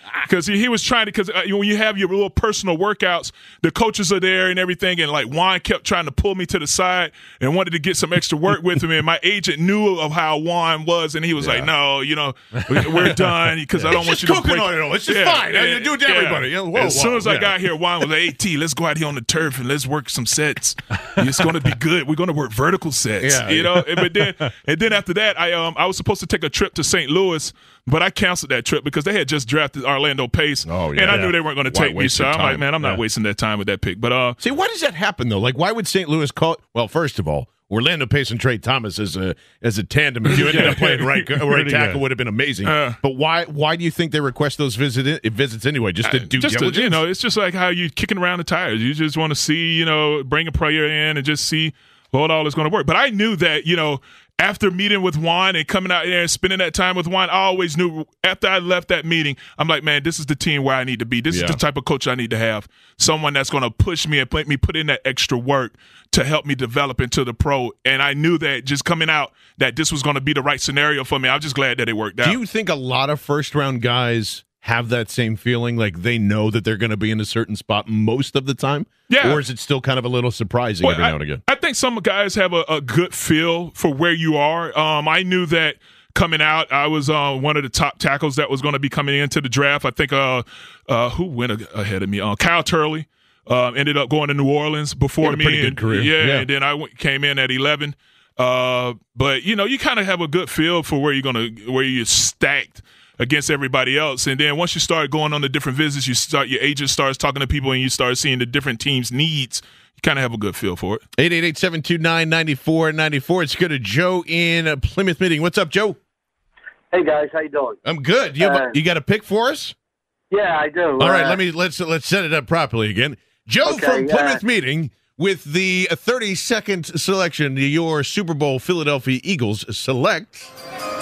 because he was trying to. Because when you have your little personal workouts, the coaches are there and everything, and like Juan kept trying to pull me to the side and wanted to get some extra work with him. And my agent knew of how Juan was, and he was like, "No, we're done because I don't want you to break on it all. It's just fine. I do it to everybody. As soon as I got here, Juan was like, "Hey, T, let's go out here on the turf and let's work some sets. It's going to be good. We're going to work vertical sets, But then after that, I was supposed to take a trip to St. Louis, but I canceled that trip because they had just drafted Orlando Pace, and I knew they weren't going to take me. So I'm like, man, I'm not wasting that time with that pick. But see, why does that happen though? Like, why would St. Louis call? Well, first of all, Orlando Pace and Trey Thomas as a tandem. If you ended up playing right tackle, would have been amazing. But why do you think they request those visits anyway? Just to do diligence? It's just like how you kicking around the tires. You just want to see, bring a player in and just see what all is going to work. But I knew that, after meeting with Juan and coming out there and spending that time with Juan, I always knew after I left that meeting, I'm like, man, this is the team where I need to be. This is the type of coach I need to have. Someone that's going to push me and make me put in that extra work to help me develop into the pro. And I knew that just coming out that this was going to be the right scenario for me. I'm just glad that it worked out. Do you think a lot of first-round guys have that same feeling, like they know that they're going to be in a certain spot most of the time? Yeah. Or is it still kind of a little surprising every now and again? I think some guys have a good feel for where you are. I knew that coming out, I was one of the top tackles that was going to be coming into the draft. I think who went ahead of me? Kyle Turley ended up going to New Orleans before me. Pretty good career. Yeah, and then I came in at 11. But you kind of have a good feel for where you're stacked against everybody else. And then once you start going on the different visits, your agent starts talking to people and you start seeing the different teams' needs. You kind of have a good feel for it. 888-729-9494. Let's go to Joe in Plymouth Meeting. What's up, Joe? Hey, guys. How you doing? I'm good. You got a pick for us? Yeah, I do. All right, let's set it up properly again. Joe from Plymouth Meeting with the 32nd selection, your Super Bowl Philadelphia Eagles select.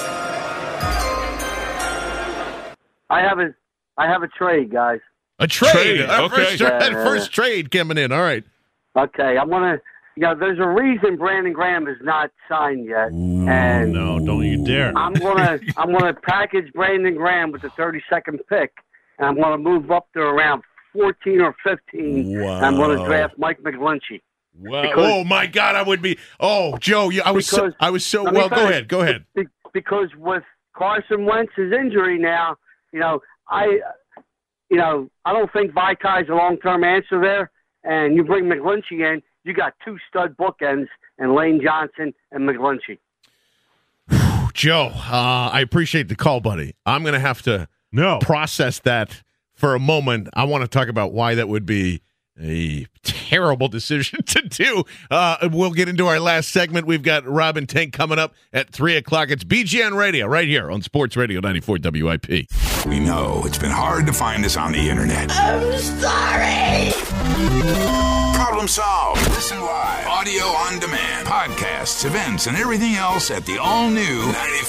I have a trade, guys. A trade. Okay. First trade coming in. All right. Okay. I'm gonna. There's a reason Brandon Graham is not signed yet. And no, don't you dare. I'm gonna package Brandon Graham with the 32nd pick, and I'm gonna move up to around 14 or 15. Wow. And I'm gonna draft Mike McGlinchey. Wow. Oh my God, I would be. Oh, Joe, I was so. Well, go ahead. Because with Carson Wentz's injury now. I don't think Vitai's a long-term answer there. And you bring McGlinchey in, you got two stud bookends and Lane Johnson and McGlinchey. Joe, I appreciate the call, buddy. I'm going to have to process that for a moment. I want to talk about why that would be a terrible decision to do. We'll get into our last segment. We've got Rob and Tank coming up at 3 o'clock. It's BGN Radio right here on Sports Radio 94 WIP. We know it's been hard to find us on the internet. I'm sorry. Problem solved. Listen live. Audio on demand. Podcasts, events, and everything else at the all-new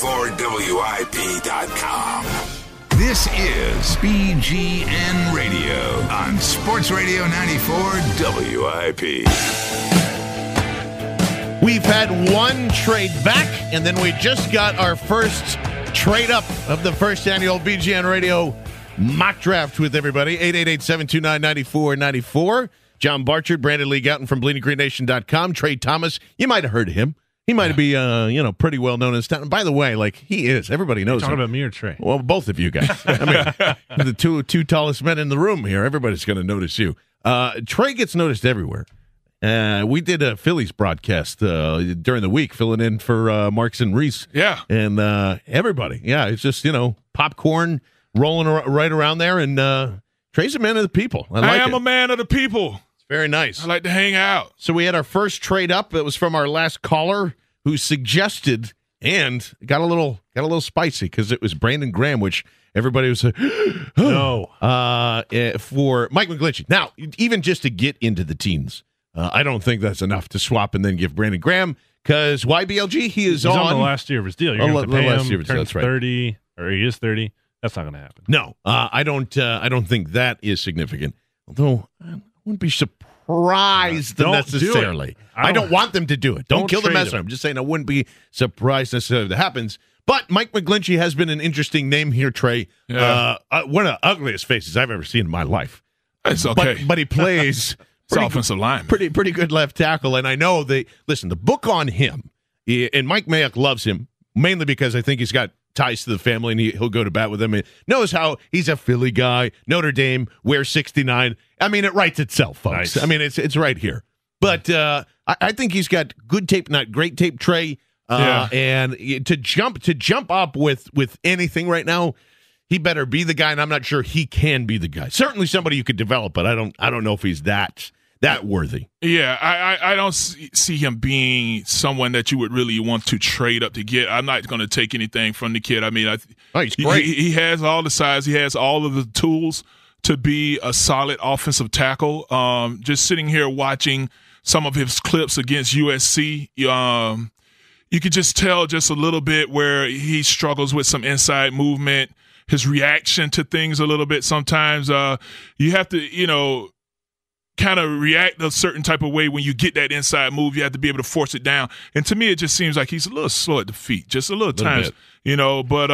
94WIP.com. This is BGN Radio on Sports Radio 94 WIP. We've had one trade back, and then we just got our first trade up of the first annual BGN Radio mock draft with everybody. 888-729-9494. John Barchard, Brandon Lee Gouton from BleedingGreenNation.com. Trey Thomas, you might have heard of him. He might be, pretty well known in this town. By the way, he is. Everybody knows him. Talking about me or Trey? Well, both of you guys. I mean, the two tallest men in the room here. Everybody's going to notice you. Trey gets noticed everywhere. We did a Phillies broadcast during the week, filling in for Marks and Reese. Yeah. And everybody. Yeah, it's just, popcorn rolling right around there. And Trey's a man of the people. I am a man of the people. Very nice. I like to hang out. So we had our first trade up. That was from our last caller who suggested and got a little spicy because it was Brandon Graham, which everybody was no for Mike McGlinchey. Now, even just to get into the teens, I don't think that's enough to swap and then give Brandon Graham because YBLG he's on the last year of his deal. You're going to pay him. That's right. 30 or he is 30. That's not going to happen. No, I don't think that is significant. Although I wouldn't be surprised necessarily. I don't want them to do it. Don't kill the messenger. I'm just saying I wouldn't be surprised necessarily if that happens. But Mike McGlinchey has been an interesting name here, Trey. Yeah. One of the ugliest faces I've ever seen in my life. It's okay. But he plays offensive line. Pretty good left tackle. And I know the book on him, and Mike Mayock loves him, mainly because I think he's got ties to the family and he'll go to bat with them. And knows how he's a Philly guy, Notre Dame, wears 69. I mean, it writes itself, folks. Nice. I mean, it's right here. But I think he's got good tape, not great tape, Trey. And to jump up with anything right now, he better be the guy, and I'm not sure he can be the guy. Certainly somebody you could develop, but I don't know if he's that worthy. Yeah, I don't see him being someone that you would really want to trade up to get. I'm not going to take anything from the kid. I mean, he's great. He has all the size. He has all of the tools to be a solid offensive tackle. Just sitting here watching some of his clips against USC, you could just tell just a little bit where he struggles with some inside movement, his reaction to things a little bit. Sometimes you have to, kind of react a certain type of way when you get that inside move. You have to be able to force it down. And to me, it just seems like he's a little slow at the feet, just a little times, but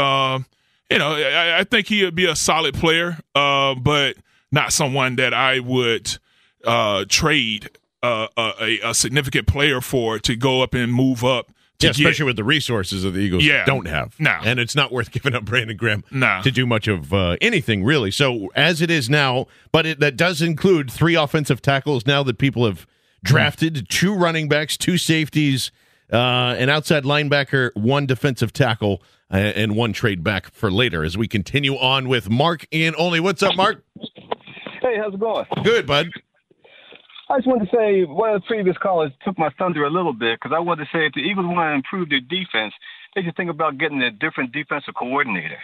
I think he would be a solid player, but not someone that I would trade a significant player for to go up and move up. Especially with the resources that the Eagles don't have. No. And it's not worth giving up Brandon Graham No. to do much of anything, really. So, as it is now, but that does include 3 offensive tackles now that people have drafted, 2 running backs, 2 safeties, an outside linebacker, 1 defensive tackle, and 1 trade back for later as we continue on with Mark in Olney. What's up, Mark? Hey, how's it going? Good, bud. I just wanted to say one of the previous callers took my thunder a little bit because I wanted to say if the Eagles want to improve their defense, they should think about getting a different defensive coordinator.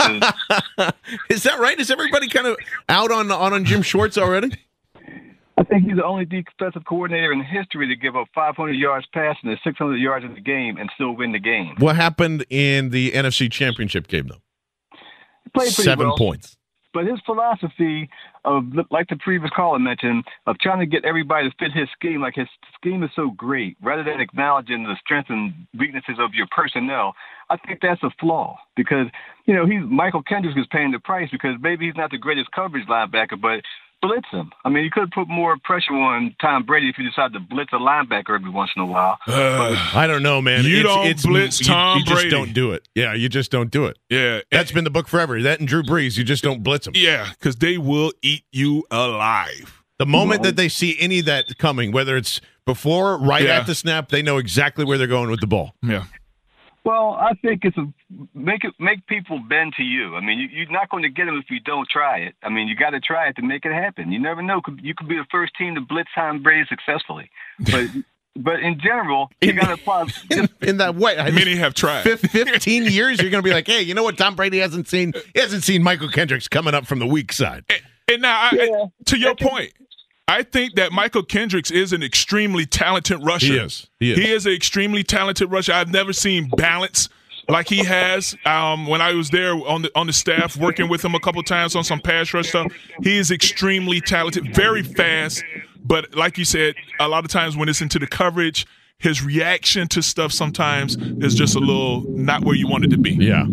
Is that right? Is everybody kind of out on Jim Schwartz already? I think he's the only defensive coordinator in history to give up 500 yards passing and 600 yards in the game and still win the game. What happened in the NFC Championship game, though? He played pretty 7 well. points. But his philosophy of, like the previous caller mentioned, of trying to get everybody to fit his scheme, like his scheme is so great, rather than acknowledging the strengths and weaknesses of your personnel, I think that's a flaw. Because, Michael Kendricks is paying the price because maybe he's not the greatest coverage linebacker, but blitz him. I mean, you could put more pressure on Tom Brady if you decide to blitz a linebacker every once in a while. I don't know, man. You don't blitz Tom Brady. You just don't do it. Yeah, you just don't do it. Yeah. That's been the book forever. That and Drew Brees, you just don't blitz them. Yeah, because they will eat you alive. The moment that they see any of that coming, whether it's before, right at the snap, they know exactly where they're going with the ball. Yeah. Well, I think it's make people bend to you. I mean, you're not going to get them if you don't try it. I mean, you got to try it to make it happen. You never know. You could be the first team to blitz Tom Brady successfully, but in general, you got to apply in that way. Many have tried. 15 years, you're going to be like, hey, you know what? Tom Brady hasn't seen. He hasn't seen Michael Kendricks coming up from the weak side. And now, to your point, I think that Michael Kendricks is an extremely talented rusher. He is. He is an extremely talented rusher. I've never seen balance like he has. When I was there on the staff working with him a couple times on some pass rush stuff, he is extremely talented, very fast. But like you said, a lot of times when it's into the coverage, his reaction to stuff sometimes is just a little not where you want it to be. Yeah.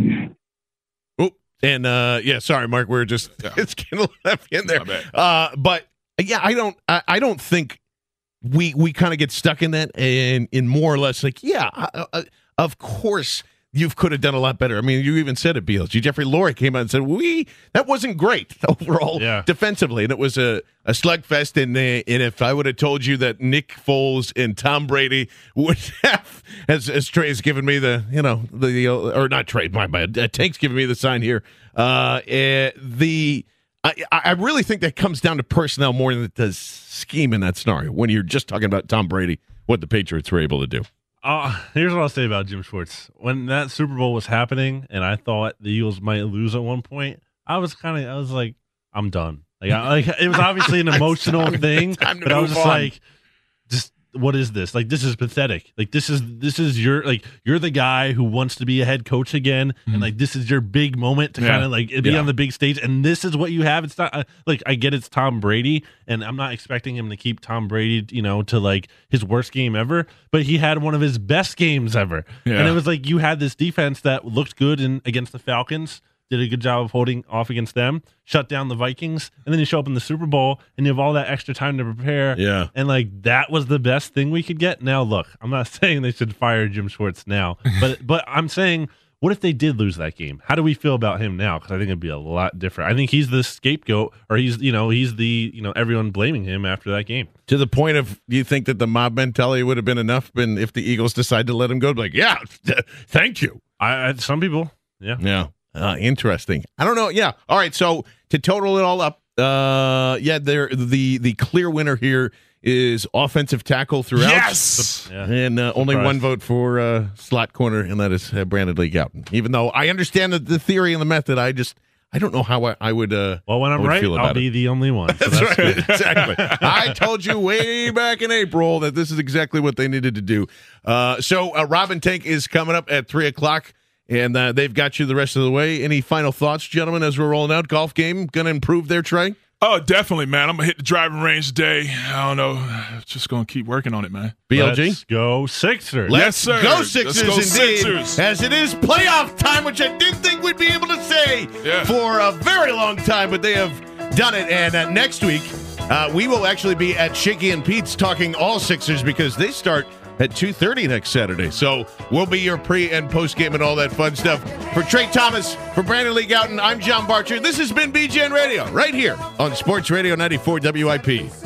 Oh, and sorry, Mark, we're just it's getting left in there. But yeah, I don't think we kind of get stuck in that and in more or less like, of course you could have done a lot better. I mean, you even said it, Beals. Jeffrey Lurie came out and said, that wasn't great overall defensively. And it was a slugfest. And if I would have told you that Nick Foles and Tom Brady would have, as Trey's given me or not Trey, my bad, Tank's giving me the sign here. I really think that comes down to personnel more than it does scheme in that scenario. When you're just talking about Tom Brady, what the Patriots were able to do. Here's what I'll say about Jim Schwartz. When that Super Bowl was happening, and I thought the Eagles might lose at one point, I was like, I'm done. It was obviously an emotional thing, but I was just what is this? Like, this is pathetic. Like, this is your, like, you're the guy who wants to be a head coach again, and like, this is your big moment to kind of like be on the big stage, and this is what you have. It's not like, I get it's Tom Brady, and I'm not expecting him to keep Tom Brady, to like his worst game ever, but he had one of his best games ever, and it was like you had this defense that looked good against the Falcons. Did a good job of holding off against them, shut down the Vikings, and then you show up in the Super Bowl and you have all that extra time to prepare. Yeah. And like that was the best thing we could get. Now look, I'm not saying they should fire Jim Schwartz now, but I'm saying, what if they did lose that game? How do we feel about him now? Because I think it'd be a lot different. I think he's the scapegoat, or he's the everyone blaming him after that game. To the point of, do you think that the mob mentality would have been enough if the Eagles decide to let him go? Like, yeah, thank you. Some people, yeah. Interesting. I don't know. Yeah. All right. So to total it all up, the clear winner here is offensive tackle throughout. Yes. And only one vote for slot corner, and that is Brandon Lee Gowton. Even though I understand the theory and the method, I don't know how I would. Well, when I'm right, I'll be the only one. So that's right. good. Exactly. I told you way back in April that this is exactly what they needed to do. So Robin Tank is coming up at 3:00. And they've got you the rest of the way. Any final thoughts, gentlemen, as we're rolling out? Golf game going to improve there, Trey? Oh, definitely, man. I'm going to hit the driving range today. I don't know. Just going to keep working on it, man. BLG? Let's go Sixers. Let's sir. go Sixers, Let's go indeed. Sixers. As it is playoff time, which I didn't think we'd be able to say for a very long time, but they have done it. And next week, we will actually be at Shaky and Pete's talking all Sixers because they start at 2:30 next Saturday. So we'll be your pre- and post-game and all that fun stuff. For Trey Thomas, for Brandon Lee Gowton, I'm John Barcher. This has been BGN Radio, right here on Sports Radio 94 WIP.